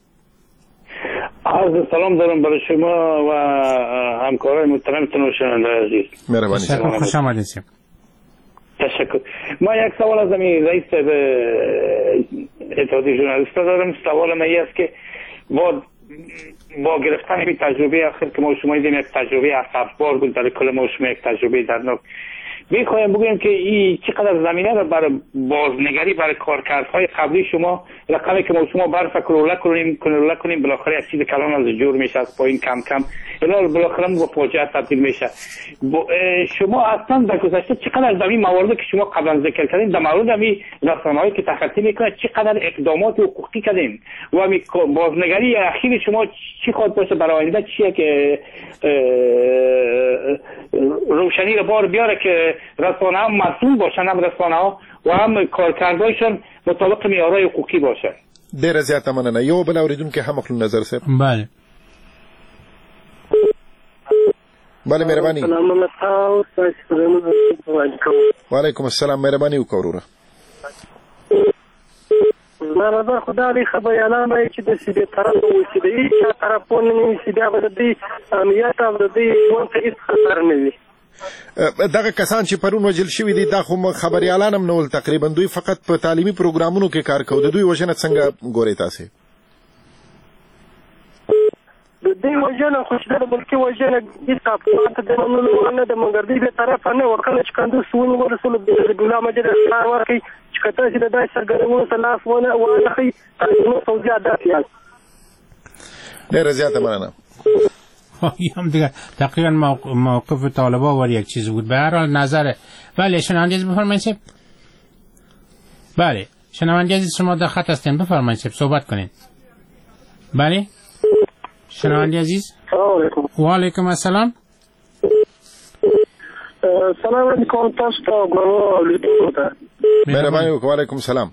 عرض سلام دارم برای شما و همکارای محترمتون و شنونده عزیز. مهربانی. خوش آمدید. تشکر. ما یک سوال از امین رئیس اتحادیه ژورنالیست‌ها دارم. سوال من این است که با با گرفتن این تجربه آخر که ما شما دیدیم یک تجربه اسفبار بود، در کل ما شما یک تجربه درناک، میخوایم بگویم که این چقدر زمینه را برای بازنگری برای کارکردهای قبلی شما رقمی که ما شما برف کروله کنیم کنوله کنیم بالاخره یک چیز کلان از جور میشه، از پایین کم کم الا بالاخره با فاجعه تبدیل میشه. شما اصلا در گذشته چقدر زمین مواردی که شما قبلا ذکر کردین در مورد همین رسانه‌هایی که تخطی میکنه چقدر اقدامات حقوقی کردین و همین بازنگری اخیر شما چی خواهد باشه برای آینده، چیه که روشنی را بار بیاره که رسانه ها مسئول باشن، هم رسانه ها و هم کارکردهایشان مطابق معیارهای حقوقی باشه. ډیره زیاته مننه. یو بل اوریدونکو هم خپل نظر صاحب. بله بله مهرباني. سلام وعلیکم السلام. مهرباني وکړه. زما نظر خو دا دی خبرې اعلان دی چې د سیدې طرف اوسي د هېچا طرف ونه نیسي بیا به د دوی امنیت او د دوی ژوند ته هېڅ خطر نه وي. دغه کسان چې پرون وژل شوي دي دا خو خبریالان هم نه ول تقریبا دوی فقط په تعلیمي پروګرامونو کې کار کوي. د دوی وژنه څنګه ګورئ تاسې؟ د دوی وژنه خو چې د ملکي وژنه هېڅ افغان ته د منلو نه ده مګر دوی بې طرفه نه وه. کله چې کندوز ونیول رسول الله مجید اخطار ورکړي چې که تاسې د داسې سرګرمونو ته لاس وانخلئ تاسې پوځیان داسې یاست. ډېره زیاته مننه. هم دیگه تقریبا موقف طالبا ور یک چیز بود. به هر حال نظر بله شنونده عزیز بفرمایید سب. بله شنونده عزیز شما در خط هستین بفرمایید سب صحبت کنین. بله شنونده عزیز سلام علیکم. و علیکم السلام. سلام علیکم تاسو ته ګورو لیدو ته. مهرباني وکړئ. وعلیکم السلام.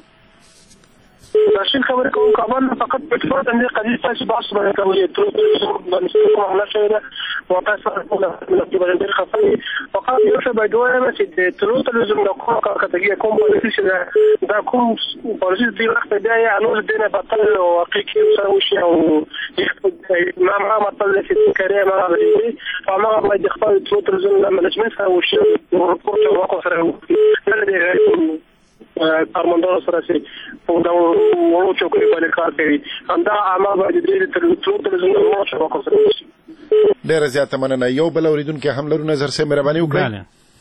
راشد خبرې کوم کابل نه فقط په ټول د دې قضیې تاسو بحث باندې کوي ټول باندې کوم عمله شوی ده او تاسو په باندې ډېر خفه فقط یو څه باید وایم چې د ټول تلویزیون د کوم کارکتګي کوم پالیسي چې دا کوم پالیسي دی وخت دی انو د دې نه بدل او حقیقي سره وشي او ما ما مطلب چې کړی ما غوښتي او ما باید خپل ټول تلویزیون د منیجمنت سره وشي او راپورټ وکړم سره کارمندانو سره چې په دا وړو چوکۍ باندې کار کوي همدا عامه باید د ټول تلویزیون مو شبکو سره وشي. ډېره زیاته مننه. یو بل اورېدونکی هم لرو نظر صاحب مهرباني وکړئ. بله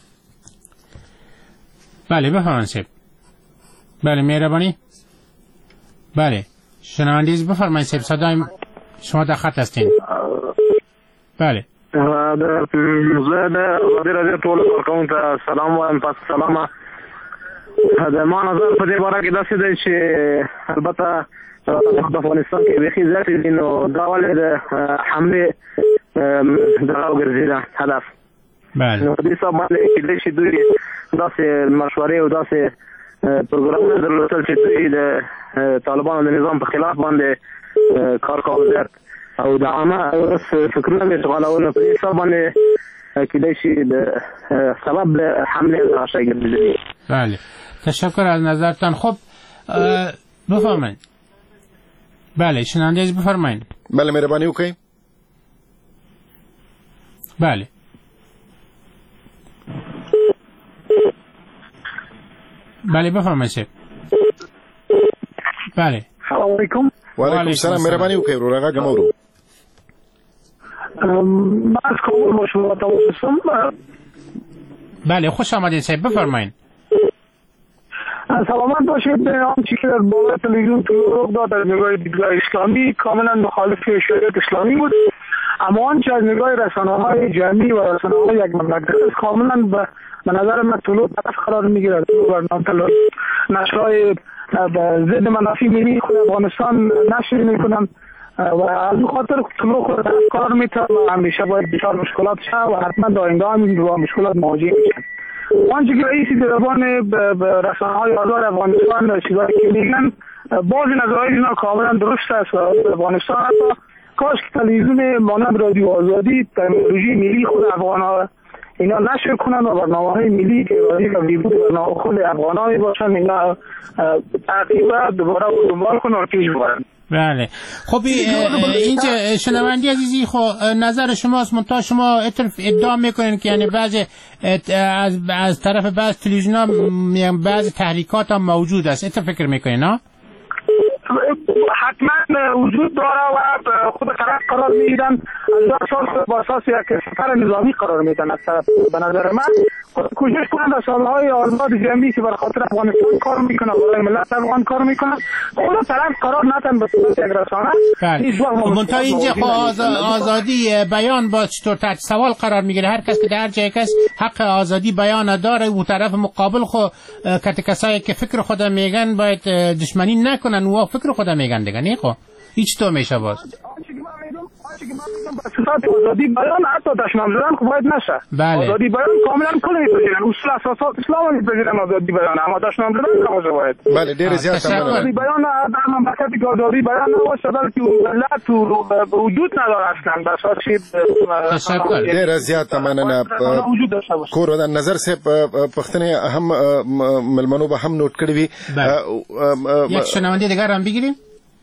بله بفرمایید صاحب. بله مهرباني. بله شنونده عزیز بفرمایید صاحب صدای شما در خط هستین. بله زه د وزیر اعظم ټول کارکوونکو ته سلام وایم. پس سلامه. د ما نظر په دې باره کې داسې دی چې البته د افغانستان کې بیخي زیاتې دي نو دا ولې د حملې دغه وګرځېده هدف. نو په دې حساب باندې کېدای شي دوی داسې مشورې او داسې پروګرامونه درلودل چې دوی د طالبانو د نظام په خلاف باندې کار کول زیات او د عامه فکرونه یې اشغالول. په دې حساب باندې کېدای شي د سبب د حملې دغه شی ګرځېدلی. بله تشکر از نظرتان. خب بفرمایید. بله شنونده عزیز بفرمایید. بله مهربانی وکړئ. بله بله بفرمایید شب. بله سلام علیکم. و علیکم السلام. مهربانی وکړئ ورو راغه مورو. باز کوم مشورت اوسم. بله خوش آمدید صاحب بفرمایید. سلامت باشید. آنچه که در بالا تلویزیون تو داد از نگاه دیدگاه اسلامی کاملا مخالف شریعت اسلامی بود، اما آنچه از نگاه رسانه‌های جمعی و رسانه‌های یک مملکت کاملا به به نظر من طلوع طرف قرار میگیرد. برنامه نشرهای ضد منافع ملی خود افغانستان نشر میکنن و از اون خاطر طلوع خود قرار میتونن و همیشه باید بسیار مشکلات شد و حتما در آینده هم با مشکلات مواجه میشن. آنچه که رئیس دربان رسانه‌های آزاد افغانستان چیزایی که میگن بعضی نظرهای اینا کاملا درست است و افغانستان حتی کاش که تلویزیون مانند رادیو آزادی ترمینولوژی ملی خود افغان‌ها اینا نشر کنن و برنامه‌های ملی که رادیو و ویبود برنامه خود افغان‌ها باشن اینا تقریبا دوباره دنبال کنن و پیش برن. بله خب اینجا شنوندی عزیزی خب نظر شماست منتها شما ادعا میکنین که یعنی بعضی از از طرف بعض تلویزیون‌ها بعضی تحریکات هم موجود است. اینطور فکر میکنین ها؟ حتما وجود داره و خود طرف قرار میدن از اساس با اساس یک سفر نظامی قرار میدن. از طرف به نظر من کوشش کنند در سالهای آزاد جمعی که برای خاطر افغانستان کار میکنن برای ملت افغان کار میکنن خود طرف قرار ندن به صورت یک رسانه. منتها اینجا آزادی بیان با چطور تحت سوال قرار میگیره. هر کس که در جای کس حق آزادی بیان داره و طرف مقابل خو کت کسایی که فکر خود میگن باید دشمنی نکنن و فکر خود میگن دیگه نه خو هیچ تو میشه باز اساسات آزادی بیان حتی دشمن زدن خب باید نشه. آزادی بیان کاملا کل میپذیرن، اصول اساسات اسلام میپذیرن آزادی بیان، اما دشمن زدن نباشه باید. بله ډیر زیات آزادی بیان در مملکتی که آزادی بیان نباشه بلکه ملت وجود نداره اصلا بس تشکر. ډیر زیات مننه. کور ودان نظر صاحب پښتنه هم ملمنو به هم نوٹ کړی وي. یک شنونده دیگر هم بگیریم.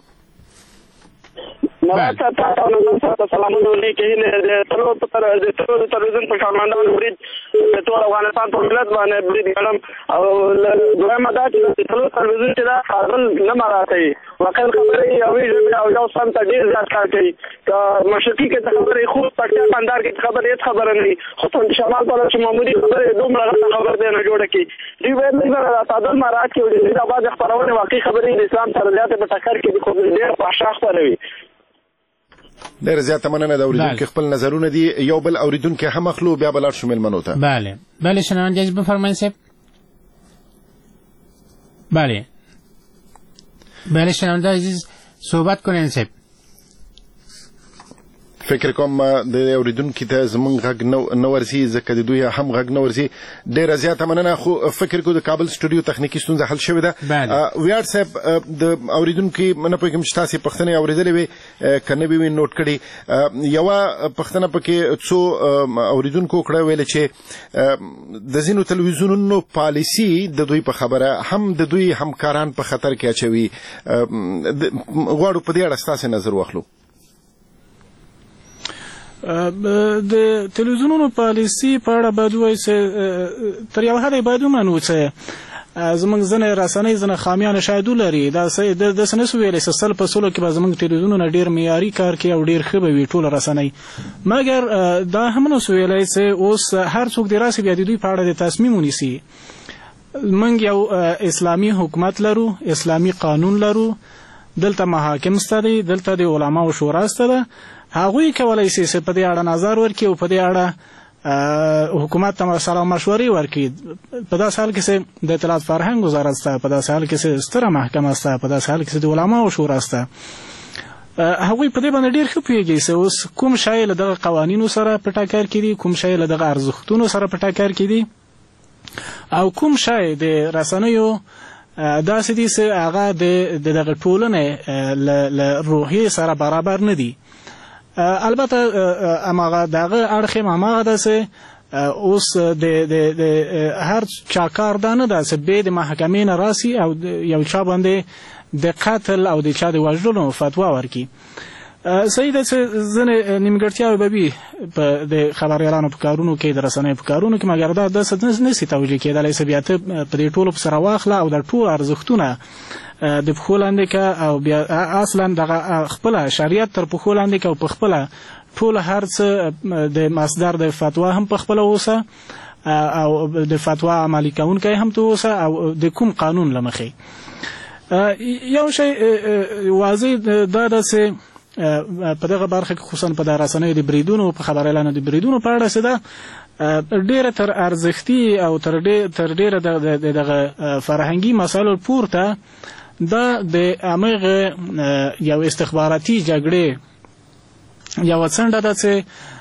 نواز صاحب ته سلامونه ولیکئ د تلو پر د تلو د تلویزیون په کارمندانو برید د ټول افغانستان په ملت باندې برید ګڼم او دویمه دا چې د تلو تلویزیون چې دا فاضل نه مراته واقعا خبرې یوې ژبې او یو سم ته ډېر زیات کار کوي که مشرقي کې خبرې خو پکتیا بندر کې خبرې هېڅ خبره نه وي خو په شمال په چې معمولي خبرې دومره غټه خبر دی نه جوړه کړي دوی باید د تعادل مراعات کړي او د دې د بعضې خپرونې واقعي خبرې د اسلام سره زیاتې په ټکر کې دي خو ډېر فحشا خپروي. ډېر زیاته مننه. د اوریدونکو خپل نظرونه دي. یو بل اوریدونکو هم اخلو بیا بلار شو ملمنو ته. بله بله شنونده عزیز بفرمایید صاحب. بله بله شنونده عزیز صحبت کنین صاحب. فکر کوم د اوریدونکو ته زمونږ غږ نه ورځي ځکه د دوی هم غږ نه ورځي. ډېره زیاته مننه. خو فکر کوم د کابل سټوډیو تخنیکي ستونزه حل شوې ده. ویاړ صاحب د اوریدونکو نه پوهېږم چې تاسې پښتنې اورېدلې وې که نه وي نوټ کړي. یوه پښتنه پکې څو اوریدونکو کړه ویله چې د ځینو تلویزیونونو پالیسي د دوی په خبره هم د دوی همکاران په خطر کې اچوي. غواړو په دې اړه ستاسې نظر واخلو. د تلویزیونونو پالیسي په اړه باید ووایي چې تر یو حده باید ومنو چې زموږ ځینې رسنۍ ځینې خامیانې شاید ولري. داسې نشو ویلی چې سل په سلو کې به زموږ تلویزیونونه ډېر معیاري کار کوي او ډېر ښه به وي ټوله رسنۍ. مګر دا هم نشو ویلی چې اوس هر څوک دې راسي بیا د دوی په اړه د تصمیم ونیسي. موږ یو اسلامي حکومت لرو، اسلامي قانون لرو، دلته محاکم شته دي، دلته د علماو شورا شته ده. هغوی کولی شي چې په دې اړه نظر ورکړي او په دې اړه حکومت ته سره مشورې ورکړي. په داسې حال کې چې د اطلاعات فرهنګ وزارت شته، په داسې حال کې چې ستره محکمه شته، په داسې حال کې چې د علماو شورا شته. هغوی په دې باندې ډېر ښه پوهېږي چې اوس کوم شی له دغه قوانینو سره په ټکر کې دي، کوم شی له دغه ارزښتونو سره په ټکر کې دي او کوم شی د رسنیو داسې دي چې هغه د دغه ټولنې له روحیې سره برابر نه دي. البته اماغه دغه اړخ هماغه ده چې اوس د هر چا کار دا نه ده چې بې د محکمې نه راسي او یو چا باندې د قتل او د چا د وژلو فتوا ورکړي. صحیح ده چې ځینې نیمګړتیاوې به وي د خبریالانو په کارونو کې، د رسنیو په کارونو کې، مګر دا داسې نشي توجیه کېدلی چې بیا ته په دې ټولو پسې راواخله او د ټولو ارزښتونه د پښو لاندې که او بیا اصلا دغه خپله شریعت تر پښو لاندې که او په خپله ټول هر څه د مصدر د فتوا هم په خپله اوسه او د فتوا عملي کوونکی هم ته اوسه او د کوم قانون له مخې. یو شی واضح دا ده چې په دغه برخه کې خصوصا په د رسنیو د بریدونو په خبریالانو د بریدونو په اړه چې ده ډېره تر ارزښتي او تر ډېره دغه فرهنګي مسایلو پورته دا د همغه یو استخباراتي جګړې یوه څنډه ده چې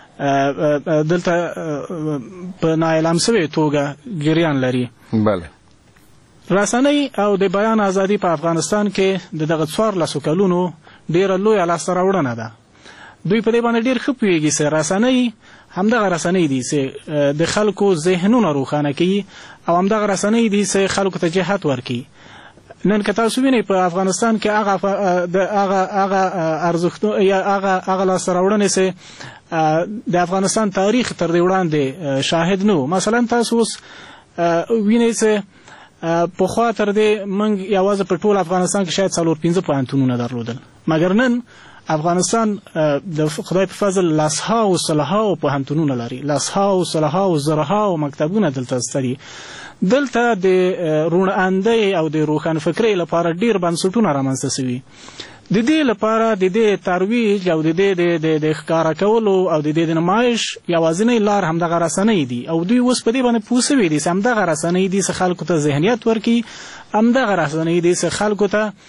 دلته په نااعلان شوې توګه جریان لري. بله رسنۍ او د بیان ازادي په افغانستان کې د دغه څوارلسو کلونو ډېره لویه لاسته راوړنه ده. دوی په دې باندې ډېر ښه پوهېږي چې رسنۍ همدغه رسنۍ دي چې د خلکو ذهنونه روښانه کوي او همدغه رسنۍ دي چې خلکو ته جهت ورکوي. نن که تاسو وینئ په افغانستان کې هغه هغه ارزښتونه یا هغه هغه لاسته راوړنې چې د افغانستان تاریخ تر دې وړاندې شاهد نه و. مثلا تاسو اوس وینئ چې پخوا تر دې موږ یوازې په ټول افغانستان کې شاید څلور پنځه پوهنتونونه درلودل، مګر نن افغانستان د خدای په فضل لسهاو سلهاو پوهنتونونه لري، لسهاو سلهاو زرهاو مکتبونه دلته شته دي. دلته د روڼاندۍ او د روښانفکرۍ لپاره ډېر بنسټونه رامنځته شوي. د دې لپاره د دې ترویج او د دې د ښکاره کولو او د دې د نمایش یوازینۍ لار همدغه رسنۍ دي او دوی اوس په دې باندې پوه شوي دي چې همدغه رسنۍ دي چې خلکو ته ذهنیت ورکړي، همدغه رسنۍ دي چې خلکو ته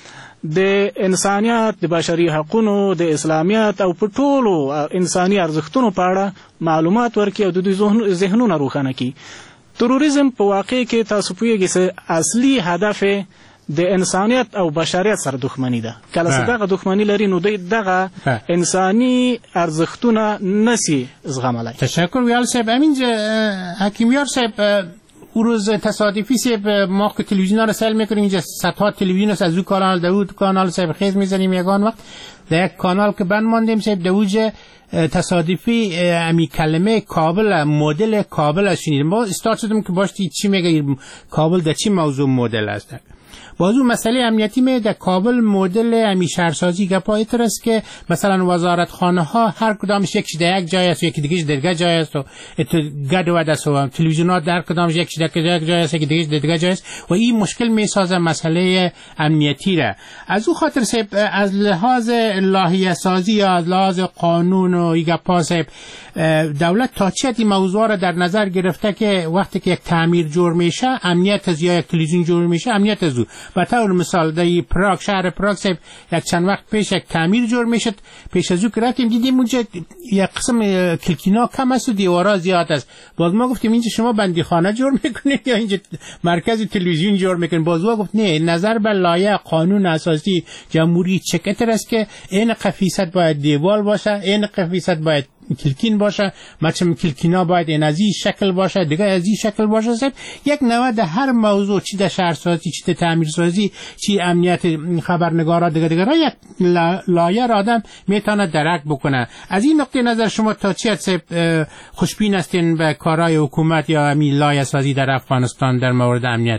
د انسانیت د بشري حقوقو د اسلامیت او په ټولو انساني ارزښتونو په اړه معلومات ورکړي او د دوی ذهنونه روښانه کړي. تروریزم په واقع کې تاسو پوهیږئ چې اصلي هدف د انسانیت او بشریت سره دښمنی ده. کله چې دغه دښمنی لري نو دغه انساني ارزښتونه نسی زغملای. تشکر ویال صاحب. همینجا حکیمیار صاحب او روز تصادفی صاحب ما که تلویزیون رو سل میکنیم اینجا صدها تلویزیون است، از او کانال داود کانال صاحب خیز میزنیم یگان وقت در یک کانال که بند ماندیم صاحب دوجه تصادفی امی کلمه کابل مدل کابل است شنیدیم. با استارت شدم که باشتی چی میگه کابل در چی موضوع مدل است. بازو مسئله امنیتی می در کابل مدل امی شهرسازی گپای تر است که مثلا وزارت خانه ها هر کدامش یکیش در یک جای است، یکی دیگهش در دیگه جای است و گد و دست و تلویزیونات در کدامش یکیش در یک جای است، یکی دیگهش در دیگه جای است و این مشکل می سازه مسئله امنیتی را. از او خاطر صاحب از لحاظ لایحه سازی یا از لحاظ قانون و این گپا صاحب دولت تا چه حدی موضوع را در نظر گرفته که وقتی که یک تعمیر جور میشه امنیت از یا یک تلویزیون جور میشه امنیت از او. و طور مثال در پراگ شهر پراگ صاحب یک چند وقت پیش یک تعمیر جور میشد، پیش از او که رفتیم دیدیم اونجا یک قسم کلکینا کم است و دیوارا زیاد است. باز ما گفتیم اینجا شما بندی خانه جور میکنید یا اینجا مرکز تلویزیون جور میکنید؟ باز ما گفت نه، نظر به لایحه قانون اساسی جمهوری چکتر است که این قفیست باید دیوال باشه، این قفیست باید کلکین باشه، مثلا کلکینا باید این از این شکل باشه، دیگه از این شکل باشه. صاحب یک نوع در هر موضوع، چی در شهرسازی، چی در تعمیرسازی، چی امنیت خبرنگارا، دیگه دیگه را یک لایحه را آدم میتونه درک بکنه. از این نقطه نظر شما تا چی حد خوشبین هستین به کارهای حکومت یا همین لایحه سازی در افغانستان در مورد امنیت؟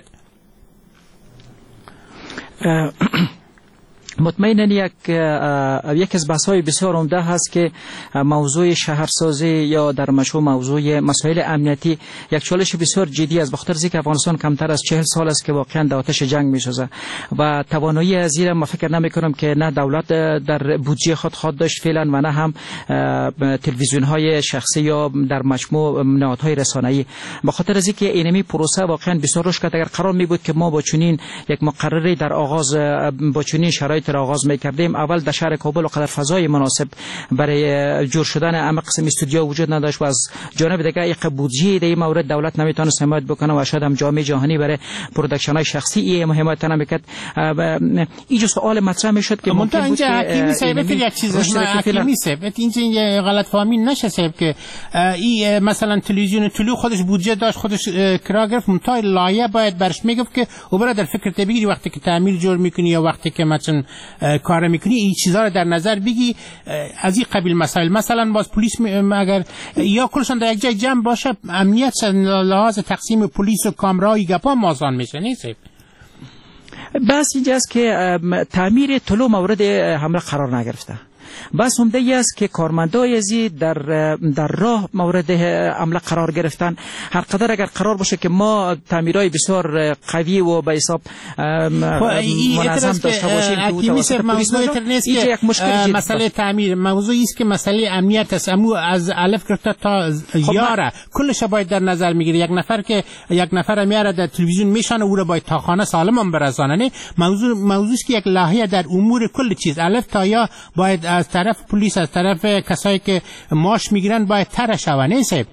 مطمئنا یک یک از بحث‌های بسیار عمده هست که موضوع شهرسازی یا در مشروع موضوع مسائل امنیتی یک چالش بسیار جدی است، بخاطر اینکه افغانستان کمتر از چهل سال است که واقعا در آتش جنگ می‌سوزه و توانایی از این ما فکر نمی‌کنم که نه دولت در بودجه خود خود داشت فعلا و نه هم تلویزیون‌های شخصی یا در مجموع نهادهای رسانه‌ای. بخاطر اینکه اینمی پروسه واقعا بسیار رشد کرد. اگر قرار می بود که ما با چنین یک مقرری در آغاز با چنین شرایط را آغاز می‌کردیم، اول در شهر کابل قدر فضای مناسب برای جور شدن اما قسم استودیو وجود نداشت و از جانب دیگه یک بودجه در این مورد دولت نمیتونه حمایت بکنه و شاید هم جامعه جهانی برای پروداکشن‌های شخصی این حمایت نمیکرد. اینجا سوال مطرح میشد که ممکن بود که حکیمی صاحب یک چیز حکیمی صاحب اینجا غلط فهمی نشه صاحب که این مثلا تلویزیون طلوع خودش بودجه داشت، خودش کرا گرفت، منتهای لایحه باید برش میگفت که او برادر فکر ته بگیری وقتی که تعمیر جور میکنی یا وقتی که مثلا کار میکنی این چیزا رو در نظر بگی. از این قبیل مسائل مثلا باز پلیس اگر یا کلشون در یک جای جمع باشه امنیت لحاظ تقسیم پلیس و کامرای گپا مازان میشه نیست. بس اینجاست که تعمیر طلوع مورد حمله قرار نگرفته. بس عمده ای است که کارمندای ازی در در راه مورد عمله قرار گرفتن. هر قدر اگر قرار باشه که ما تعمیرای بسیار قوی و به حساب منظم داشته باشیم که توسط پلیس اینجا یک مشکل مسئله تعمیر موضوعی است که مسئله امنیت است. امو از الف گرفته تا یاره کلش باید در نظر میگیره. یک نفر که یک نفر میاره در تلویزیون میشانه او را باید تا خانه سالم هم برسانه. نه موضوع موضوعی است که یک لایحه در امور کل چیز الف تا یا باید از طرف پلیس از طرف کسایی که ماش میگیرن باید تر شونه صاحب.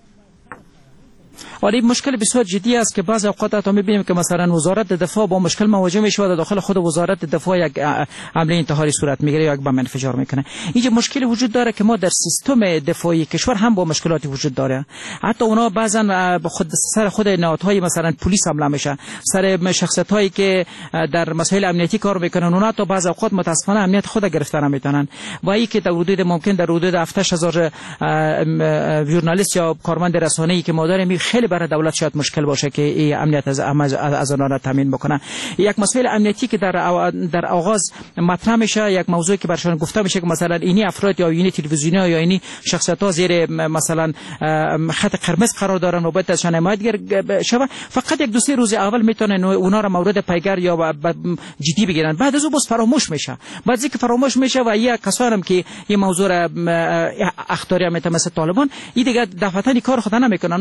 ولی مشکل بسیار جدی است که بعضی اوقات تا میبینیم که مثلا وزارت دفاع با مشکل مواجه میشه و داخل خود وزارت دفاع یک حمله انتحاری صورت میگیره یا یک بم انفجار میکنه. اینجا مشکل وجود داره که ما در سیستم دفاعی کشور هم با مشکلاتی وجود داره. حتی اونا بعضا خود سر خود نهادهای مثلا پلیس حمله میشه، سر شخصیت هایی که در مسائل امنیتی کار میکنن اونا تا بعضی اوقات متاسفانه امنیت خود گرفته نمیتونن و این که در حدود ممکن در حدود هفتاد هزار ژورنالیست یا کارمند رسانه‌ای که ما داریم خیلی برای دولت شاید مشکل باشه که این امنیت از از آنها را تامین بکنه. یک مسئله امنیتی که در در آغاز مطرح میشه، یک موضوعی که برشان گفته میشه که مثلا اینی افراد یا اینی تلویزیونی یا اینی شخصیت ها زیر مثلا خط قرمز قرار دارن و باید ازشان حمایت شود، فقط یک دو سه روز اول میتونن اونا را مورد پیگر یا جدی بگیرن، بعد از اون باز فراموش میشه. بعد از اینکه فراموش میشه و یا کسانی هم که این موضوع را اختیار میتونه مثل طالبان این دیگه دفعتاً کار خود نمیکنن. ممکن یک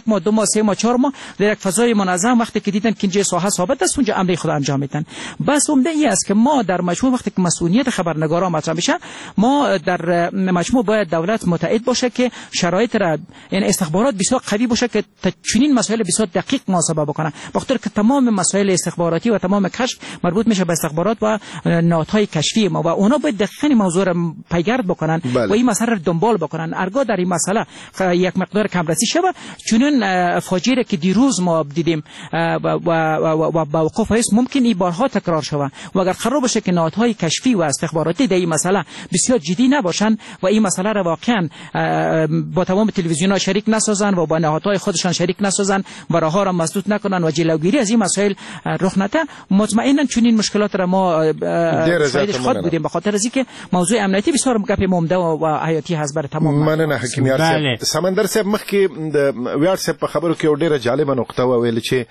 ماه دو ماه سه ماه چهار ماه در یک فضای منظم وقتی که دیدن که اینجا ساحه ثابت است اونجا عمل خود انجام میدن. بس عمده ای است که ما در مجموع وقتی که مسئولیت خبرنگاران مطرح میشه ما در مجموع باید دولت متعهد باشه که شرایط را یعنی استخبارات بسیار قوی باشه که چنین مسائل بسیار دقیق محاسبه بکنه، بخاطر که تمام مسائل استخباراتی و تمام کشف مربوط میشه به استخبارات و نهادهای کشفی ما و اونا باید دقیقاً موضوع را پیگرد بکنن بله. و این مسئله را دنبال بکنن. ارگاه در این مسئله یک مقدار کمرسی شود چون فاجعه که دیروز ما دیدیم و با وقوف است ممکن این بارها تکرار شود و اگر قرار باشه که نهادهای کشفی و استخباراتی در این مسئله بسیار جدی نباشند و این مسئله را واقعا با تمام تلویزیون‌ها شریک نسازن و با نهادهای خودشان شریک نسازن و راهها را مسدود نکنن و جلوگیری از این مسائل رخ نده، مطمئنا چنین مشکلات را ما شاهدش خود بودیم، به خاطر از اینکه موضوع امنیتی بسیار گپ مهمه و حیاتی هست برای تمام. مننه حکیم یار صاحب. سمندر صاحب مخکې د ویار صاحب په خبرو کې ډیره جالبه نقطه وویل چې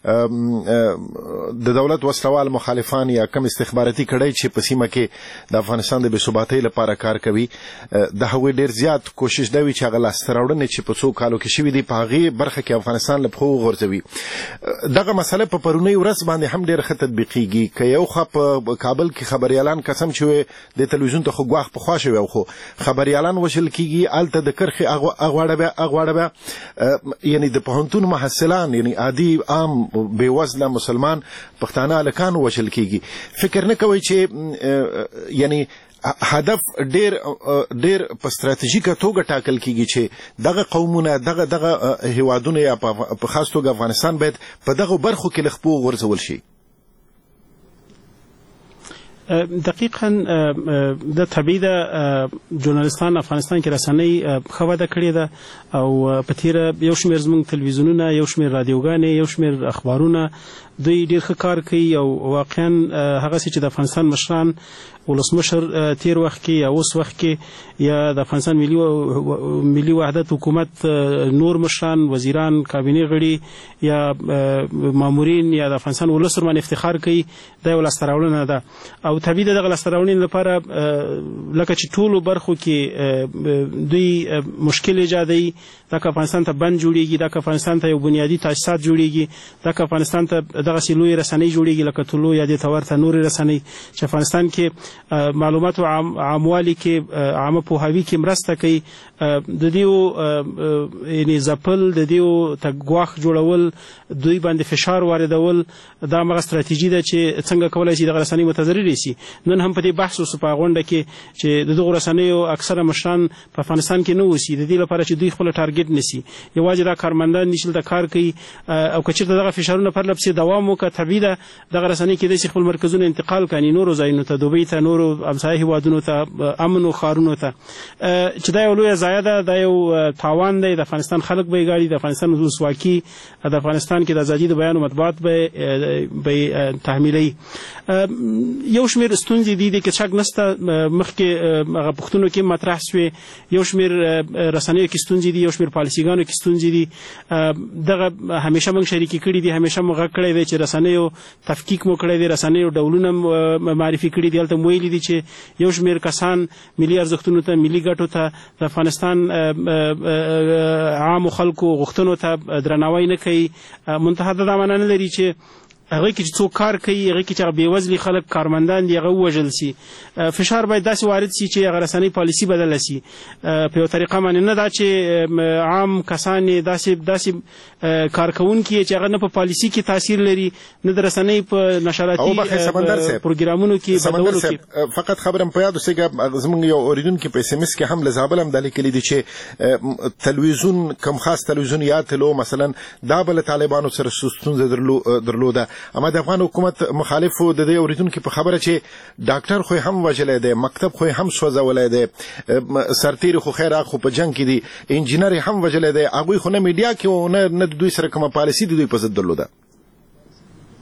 د دولت وسلوال مخالفان یا کم استخباراتي کړي چې په سیمه کې د افغانستان د بثباتۍ لپاره کار کوي د هغوی ډیر زیات کوشش دی چې هغه لاسته راوړنې چې په څو کالو کې شوي دي په هغې برخه کې افغانستان له پښو وغورځوي. دغه مسله په پرونۍ ورځ باندې هم ډېر ښه تطبیقېږي که یو خوا په کابل کې خبریالان قسم چې وی د تلویزیون ته خو ګواښ پخوا شوی او خو خبریالان وژل کېږي هلته د کرښې اغواړه بیا اغواړه بیا یعنی د پوهنتون محصلان یعنی عادي عام بېوزله مسلمان پښتانه هلکان وژل کېږي. فکر نه کوئ چې یعنی هدف ډیر ډیر په ستراتیژیکه توګه ټاکل کیږي چې دغه قومونه دغه دغه هیوادونه یا په خاص توګه افغانستان باید په دغه برخو کې له خپو غورځول شي؟ دقیقاً د طبیعي ده ژورنالستان افغانستان کې رسنۍ ښه وده کړې ده او په تیره یو شمېر زموږ تلویزیونونه یو شمېر رادیوګانې یو شمېر اخبارونه دوی ډېر ښه کار کوي او واقعا هغسې چې د افغانستان مشران ولسمشر تیر وخت کې یا اوس وخت کې یا د افغانستان ملي ملي وحدت حکومت نور مشران وزیران کابینې غړي یا مامورین یا د افغانستان ولس ورباندې افتخار کوي دا یو لاسته راوړنه ده او طبیعي ده دغه لاسته راوړنې لپاره لکه چې ټولو برخو کې دوی مشکل ایجادوي دا که افغانستان ته بند جوړېږي دا که افغانستان ته یو بنیادي تاسیسات جوړېږي دا که افغانستان ته دغسې لویې رسنۍ جوړېږي لکه طلوع یا دې ته ورته نورې رسنۍ چې افغانستان کې معلوماتو عاموالي کې عامه پوهاوي کې مرسته کوي د دېو یعنې ځپل د دېو ته ګواښ جوړول دوی باندې فشار واردول دا همغه ستراتیژي ده چې څنګه کولی شي دغه رسنۍ متضررې سي. نن هم په دې بحث وسو په غونډه کې چې د دغو رسنیو اکثره مشران په افغانستان کې نه اوسي د دې لپاره چې دوی خپله ټارګټ نسي یوازې دا کارمندان دي چې دلته کار کوي او که چېرته دغه فشارونه پرله پسې دوام وکړه طبیعي ده دغه رسنۍ کېدای شي خپل مرکزونه انتقال کړي نورو ځایونو ته دوبۍ ته نورو همسایه هېوادونو ته امنو ښارونو ته چې دا یو لویه ضایعه ده دا یو تاوان دی د افغانستان خلک به یې ګاړي د افغانستان ولسواکي د افغانستان کې د ازادي د بیان او مطبوعات به یې تحمیلوي. یو شمېر ستونزې دي دي کې شک نشته مخکې هغه پوښتنو کې مطرح سوې یو شمېر رسنیو کې ستونزې دي یو شمېر پالیسیګانو کې ستونزې دي دغه همیشه موږ شریکې کړي دي همیشه مو غږ کړی دی چې رسنیو تفکیک مو کړی دی رسنیو ډولونه معرفي کړي دي هلته مو ویلي دي چې یو شمېر کسان ملي ارزښتونو ته ملي ګټو ته د افغانستان عامو خلکو غوښتنو ته درناوی نه کوي منتها دا معنی نه لري چې هغه کې چې څوک کار کوي هغه کې چې هغه بېوزلي خلک کارمندان دي هغه ووژل سي فشار باید داسې وارد سي چې هغه رسنۍ پالیسي بدله سي په یو طریقه باندې نه دا چې عام کسان یې داسې داسې کارکوونکي چې هغه نه په پالیسي کې تاثیر لري نه د رسنۍ په نشراتي پروګرامونو کې بدلولو کې. فقط خبرم په یاد اوسېږه زموږ یو اورېدونکي په اس ام اس کې هم له زابل هم دا لیکلي دي چې تلویزیون کم خاص تلویزیون یا تلو مثلا دا به له طالبانو سره ستونزه درلوده اما د افغان حکومت مخالفو د دې اورېدونکي په خبره چې ډاکټر خو هم وژلی دی مکتب خو هم سوځولی دی سرتیري خو خیر خو په جنګ کې دي انجینر هم وژلی دی هغوی خو نه میډیا کې و نه د دوی سره کومه پالیسي د دوی په ضد درلوده.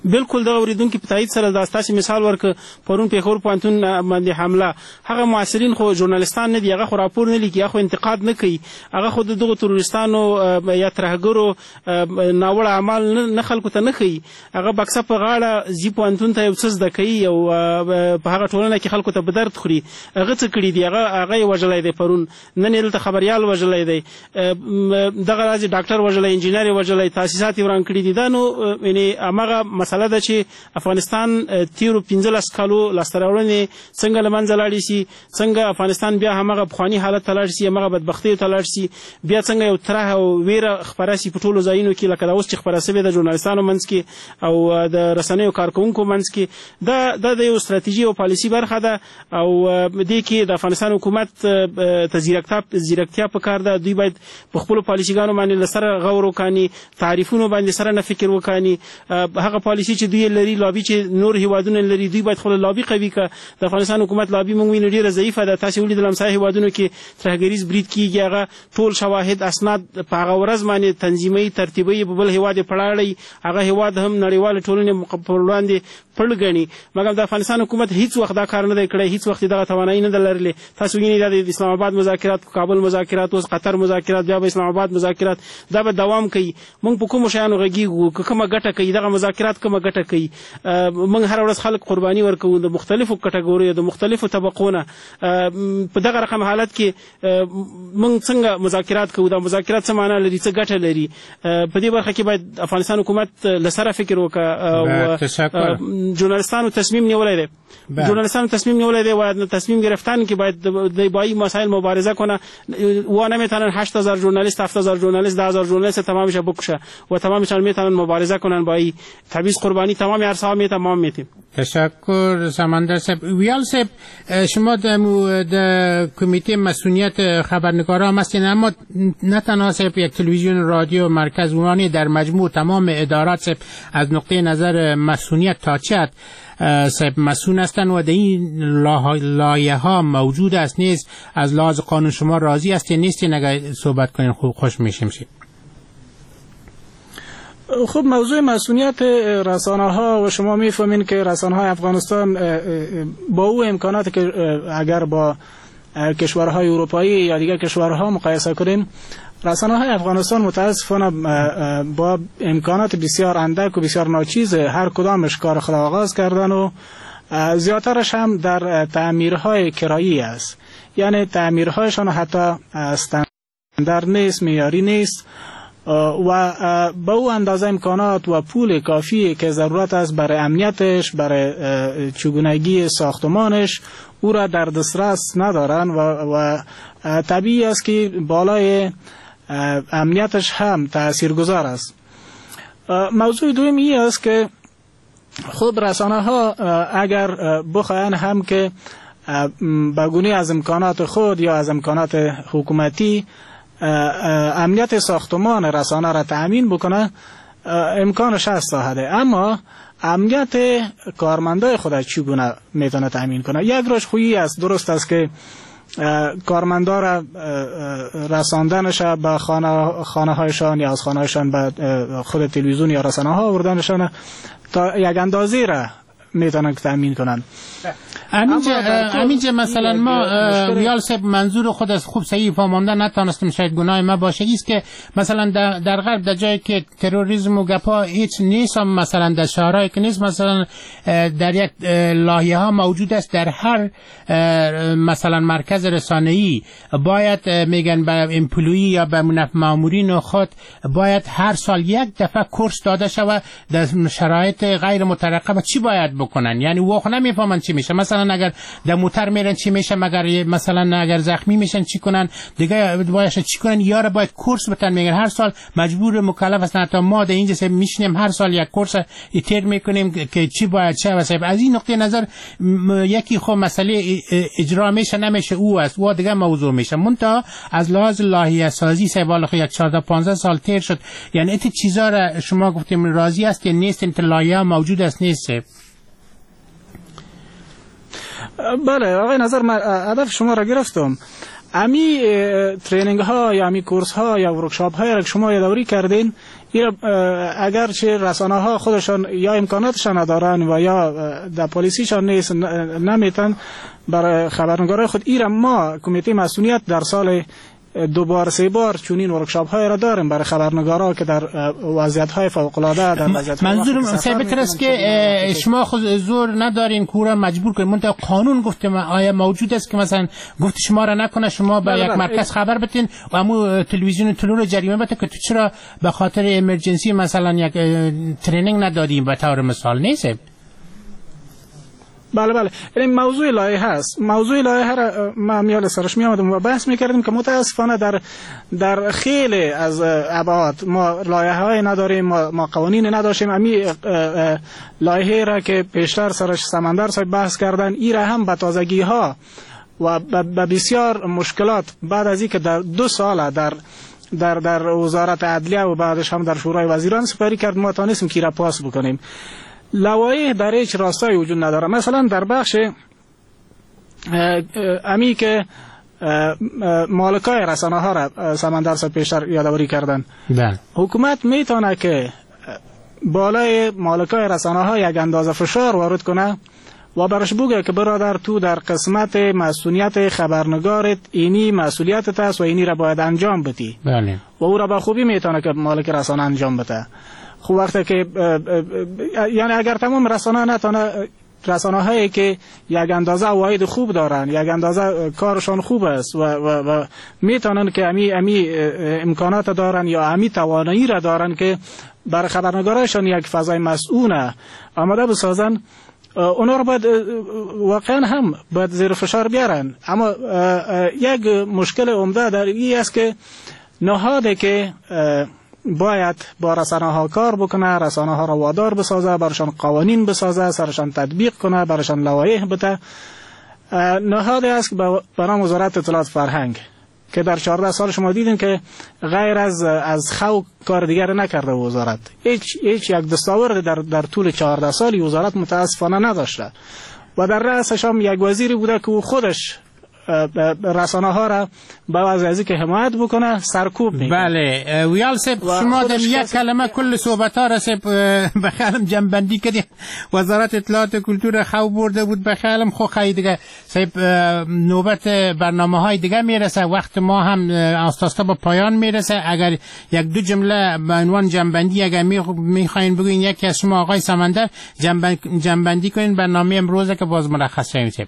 بالکل د اوریدونکو په تایید سره د تاسو مثال ورک پرون پیښور پوهنتون باندې حمله هغه معاصرین خو ژورنالیستان نه دی هغه خو راپور نه لیکي هغه انتقاد نه کوي هغه خو دغه تروریستانو یا ترهګرو ناوړه اعمال نه خلکو ته نه کوي هغه بکسه په غاړه زی پوهنتون ته یو څه زده کوي او په هغه ټولنه کې خلکو ته بدرد خوري هغه څه کړی دی هغه هغه وجلای دی پرون نن یې ته خبريال وجلای دی دغه راځي ډاکټر وجلای انجینر وجلای تاسیسات وران کړی دي دا نو یعنی هغه مسله ده چې افغانستان تیرو پنځلس کالو لاستراوړنې څنګه لمنځه لاړې شي څنګه افغانستان بیا همغه بخوانی حالت ته لاړ شي همغه بدبختی ته لاړ شي بیا څنګه یو تره او ویره خبره شي په ټولو ځایونو کې لکه اوس چې خبره شوې د ژورنالیستانو منځ کې او د رسنیو کارکونکو منځ کې دا د یو ستراتیژي او پالیسي برخه ده او دې کې د افغانستان حکومت ته زیرکتیا په کار ده دوی باید په خپل پالیسیګانو باندې سره غور وکړي تعریفونو باندې سره نه فکر وکړي هغه پالیسي چې دوی لري لابي چې نور هیوادونه لري دوی باید خپل لابي قوي کړي د افغانستان حکومت لابي موږ وینو ډیره ضعیفه ده تاسو ولې د لمسای هیوادونو کې ترهګریز برید کیږي هغه ټول شواهد اسناد په هغه ورځ باندې تنظیمي ترتیبي په بل هیواد پړاړي هغه هیواد هم نړیوال ټولنې په وړاندې پړګنی مګر د افغانستان حکومت هیڅ وخت دا کار نه کړی هیڅ وخت دغه توانایي نه لرلې تاسو وینئ د اسلام آباد مذاکرات کابل مذاکرات اوس قطر مذاکرات بیا اسلام آباد مذاکرات دا به دوام کوي موږ په کوم شیانو غږیږو کومه ګټه کوي دغه مذاکرات کومه ګټه کوي موږ هر ورځ خلک قرباني ورکوو د مختلفو کټګوریو د مختلفو طبقونو په دغه رقم حالت کې موږ څنګه مذاکرات کوو دا مذاکرات څه معنی لري څه ګټه لري په دې برخه کې باید افغانستان حکومت لسره فکر وکړي ژورنالیستانو تصمیم نیولای دی ژورنالیستانو تصمیم نیولای دی و تصمیم گرفتن که باید در با این مسائل مبارزه کنه و نمیتونن هشت هزار ژورنالیست هفت هزار ژورنالیست ده هزار ژورنالیست تمامش بکشه و تمامشان میتونن مبارزه کنن با این تبعیض قربانی تمام عرصه ها تمام میتیم. تشکر سمندر صاحب. ویال صاحب شما در کمیته مسئولیت خبرنگاران هستین اما نه تنها صاحب یک تلویزیون رادیو مرکز عنوانی در مجموع تمام ادارات صاحب از نقطه نظر مسئولیت تا چت صاحب مسئول هستند و در این لایه ها موجود است نیست از لحاظ قانون شما راضی هستین نیستین اگر صحبت کنین خوب خوش میشیم شید. خب موضوع مسئولیت رسانه ها و شما میفهمین که رسانه های افغانستان با او امکاناتی که اگر با کشورهای اروپایی یا دیگر کشورها مقایسه کنیم رسانه های افغانستان متاسفانه با امکانات بسیار اندک و بسیار ناچیز هر کدامش کار خود آغاز کردن و زیادترش هم در تعمیرهای کرایی است یعنی تعمیرهایشان حتی استاندارد نیست معیاری نیست و با او اندازه امکانات و پول کافی که ضرورت است برای امنیتش برای چگونگی ساختمانش او را در دسترس ندارن و, و طبیعی است که بالای امنیتش هم تاثیرگذار است. موضوع دوم این است که خود رسانه ها اگر بخواهند هم که بگونی از امکانات خود یا از امکانات حکومتی امنیت ساختمان رسانه را تأمین بکنه امکانش هست صاحبه اما امنیت کارمندای خود چگونه میتونه تأمین کنه؟ یک روش خویی است درست است که کارمندا را رساندنش به خانه خانه هایشان یا از خانه هایشان به خود تلویزیون یا رسانه ها آوردنشان تا یک اندازه را میتونن تأمین کنن. همینجا مثلا ما ویال صاحب منظور خود از خوب صحیح فهمانده نتانستم شاید گناه ما باشه است که مثلا در, در غرب در جایی که تروریسم و گپا هیچ نیست مثلا در شهرهایی که نیست مثلا در یک لایه ها موجود است در هر مثلا مرکز رسانه‌ای باید میگن به امپلوی یا به مامورین خود باید هر سال یک دفعه کورس داده شود در شرایط غیر مترقبه چی باید بکنن یعنی واقعا نمیفهمن چی میشه مثلا اگر در موتر میرن چی میشه مگر مثلا اگر زخمی میشن چی کنن دیگه باید چی کنن یاره باید کورس بتن میگن هر سال مجبور مکلف هستن تا ما در اینجا میشنیم هر سال یک کورس ایتر میکنیم که چی باید چه واسه از این نقطه نظر یکی خو مسئله اجرا میشه نمیشه او است و دیگه موضوع میشه منتها از لحاظ لایحه سازی سه بالا یک چهارده پانزده سال تیر شد یعنی این چیزا را شما گفتیم راضی است یا نیست این لایحه موجود است نیست؟ بله آقای نظر من هدف شما را گرفتم امی ترینینگ ها یا امی کورس ها یا ورکشاپ های را که شما یادآوری کردین، اگر چه رسانه ها خودشان یا امکاناتشان ندارن و یا در پالیسیشان نیست نمیتن برای خبرنگارای خود، ایرا ما کمیته مسئولیت در سال دو بار سه بار چونین ورکشاپ های را داریم برای خبرنگارا که در وضعیت های فوق العاده در وضعیت منظورم ثابت است که شما خود زور ندارین کورا مجبور کنید، منتها قانون گفته آیا موجود است که مثلا گفت شما را نکنه شما به یک مرکز خبر بدین و امو تلویزیون طلوع جریمه بده که تو چرا به خاطر امرجنسی مثلا یک ترینینگ ندادیم به طور مثال نیست؟ بله بله، این موضوع لایحه هست. موضوع لایحه را ما میال سرش می آمدیم و بحث میکردیم که متاسفانه در در خیلی از ابعاد ما لایحه های نداریم، ما, ما قوانین نداشتیم. امی لایحه را که پیشتر سرش سمندر صاحب بحث کردن، این را هم به تازگی ها و به بسیار مشکلات بعد از اینکه در دو سال در در در وزارت عدلیه و بعدش هم در شورای وزیران سپاری کرد، ما تانستیم که را پاس بکنیم. لوایح در هیچ راستای وجود نداره. مثلا در بخش امی که مالکای رسانه ها را سمندر صاحب پیشتر یادآوری کردن، بله، حکومت میتونه که بالای مالکای رسانه ها یک اندازه فشار وارد کنه و برش بگه که برادر تو در قسمت مسئولیت خبرنگارت اینی مسئولیتت است و اینی را باید انجام بدی، بله، و او را به خوبی میتونه که مالک رسانه انجام بده. خب وقتی که یعنی اگر تمام رسانه نتونه، رسانه هایی که یک اندازه واحد خوب دارن، یک اندازه کارشان خوب است و, و, و میتونن که امی امی امکانات دارن یا امی توانایی را دارن که برای خبرنگارشان یک فضای مسئول آماده بسازن، اونا رو باید واقعا هم باید زیر فشار بیارن. اما یک مشکل عمده در این است که نهاده که باید با رسانه ها کار بکنه، رسانه ها را وادار بسازه، برشان قوانین بسازه، سرشان تطبیق کنه، برشان لوایح بده، نهاده است که به نام وزارت اطلاعات فرهنگ که در چهارده سال شما دیدین که غیر از از خو کار دیگر نکرده وزارت. هیچ هیچ یک دستاورد در در طول چهارده سالی وزارت متاسفانه نداشته و در رأسش هم یک وزیری بوده که او خودش رسانه ها را به وضع ازی که حمایت بکنه سرکوب میکنه. بله ویال سب شما در یک کلمه کل صحبت ها را سب بخیالم جنبندی کردیم. وزارت اطلاعات کلتور خو برده بود بخیالم خو خیلی دیگه سب نوبت برنامه های دیگه میرسه، وقت ما هم آستاستا با پایان میرسه. اگر یک دو جمله به عنوان جنبندی اگر میخواین بگوین، یکی از شما آقای سمندر جنبندی کنین برنامه امروزه که باز مرخص شویم. سب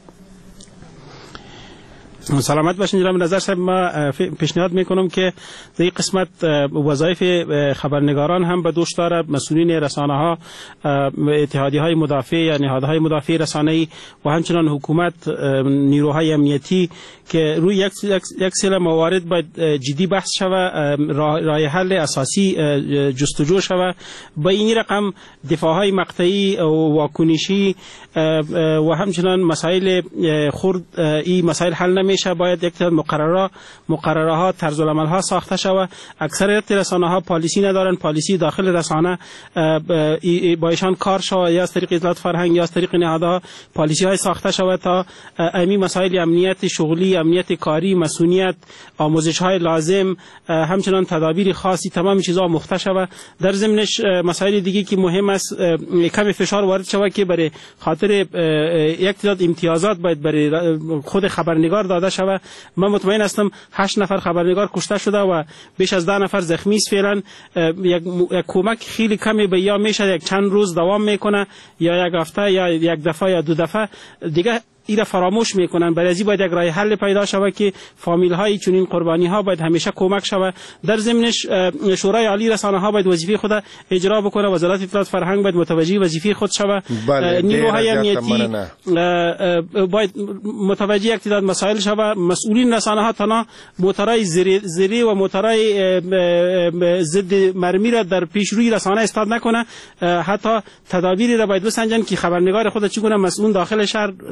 سلامت باشین جناب نظر صاحب. ما پیشنهاد میکنم که در این قسمت وظایف خبرنگاران هم به دوش داره، مسئولین رسانه ها، اتحادیه های مدافع یا نهادهای مدافع رسانه‌ای و همچنان حکومت، نیروهای امنیتی که روی یک یک سری موارد باید جدی بحث شود، راه حل اساسی جستجو شود. با این رقم دفاعهای مقطعی و واکنشی و همچنان مسائل خرد این مسائل حل نمیشه. باید یک مقررات مقرره ها طرز العمل ها ساخته شود. اکثریت رسانه ها پالیسی ندارن، پالیسی داخل رسانه با ایشان کار شود، یا از طریق اطلاعات فرهنگ یا از طریق نهادها پالیسی های ساخته شود تا امی مسائل امنیت شغلی، امنیت کاری، مسئولیت، آموزش های لازم، همچنان تدابیر خاصی، تمام چیزها مخته شود. در ضمنش مسائل دیگه که مهم است کمی فشار وارد شود که برای خاطر یک تعداد امتیازات باید برای خود خبرنگار داده شود. من مطمئن هستم هشت نفر خبرنگار کشته شده و بیش از ده نفر زخمی است. فعلا یک کمک خیلی کمی به یا میشه یک چند روز دوام میکنه یا یک هفته یا یک دفعه یا دو دفعه دیگه ایره فراموش میکنن. برای ازی باید یک راه حل پیدا شود که فامیل های چنین قربانی ها باید همیشه کمک شود. در ضمنش شورای عالی رسانه ها باید وظیفه خود اجرا بکنه، وزارت اطلاعات فرهنگ باید متوجه وظیفه خود شود، نیروهای امنیتی باید متوجه یک تعداد مسائل شود. مسئولین رسانه ها تنها موتورای زری و موتورای ضد مرمی را در پیش روی رسانه استاد نکنه، حتی تدابیری را باید بسنجن که خبرنگار خود چگونه مسئول داخل شهر بیرون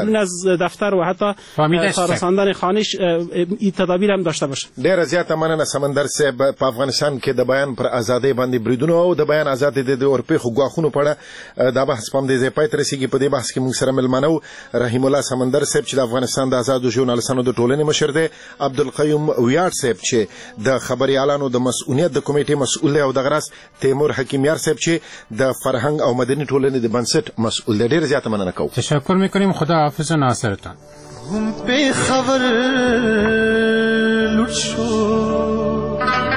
معلول از دفتر و حتی رساندن خانش این تدابیر هم داشته باشه. ډیره زیاته مننه سمندر صاحب. په افغانستان کې د بیان پر ازادۍ باندې بریدونه او د بیان ازادۍ د اورپې خو غواخونو پړه دا بحث پم دې ځای پای تر رسیدي. په دې بحث کې موږ سره ملمنه و رحیم الله سمندر صاحب چې د افغانستان د آزادو ژورنالستانو د ټولنې مشر دی، عبدالقیوم ویاړ صاحب چې د خبریالانو د مسؤلیت د کمیټې مسؤل دی، او د غراس تیمور حکیمیار صاحب چې د فرهنګ او مدني ټولنې د بنسټ مسؤل دی. ډیره زیاته مننه کوم. تشکر میکنیم. خدا حافظ و ناصرتان. هم به خبر لوټ شو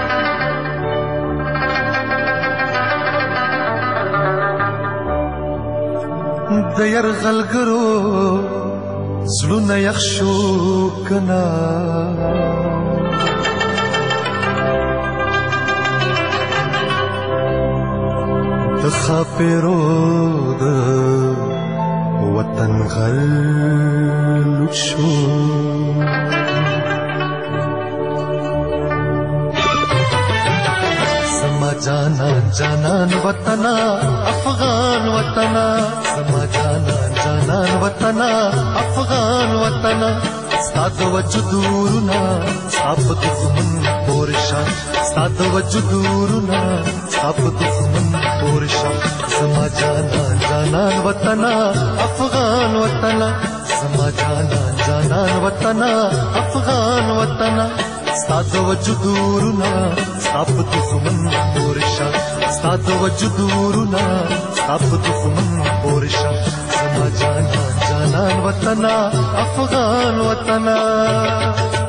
د یرغلګرو زړونه یخ شو کنا د خاپیرو د وطن غل لوټ شو سما جانا جانان وطنا افغان وطنا سما جانا جانان وطنا افغان وطنا ستاد وجودورنا ساب دښمن پورشا ستاد وجودورنا ساب دښمن پورشا سما جانا جانان وطنا افغان وطنا سما جانا جانان وطنا افغان وطنا ستاد وجودورنا ساب دښمن پورشا ستاد وجودورنا ساب دښمن پورشا سما جانا جانان وطنا افغان وطنا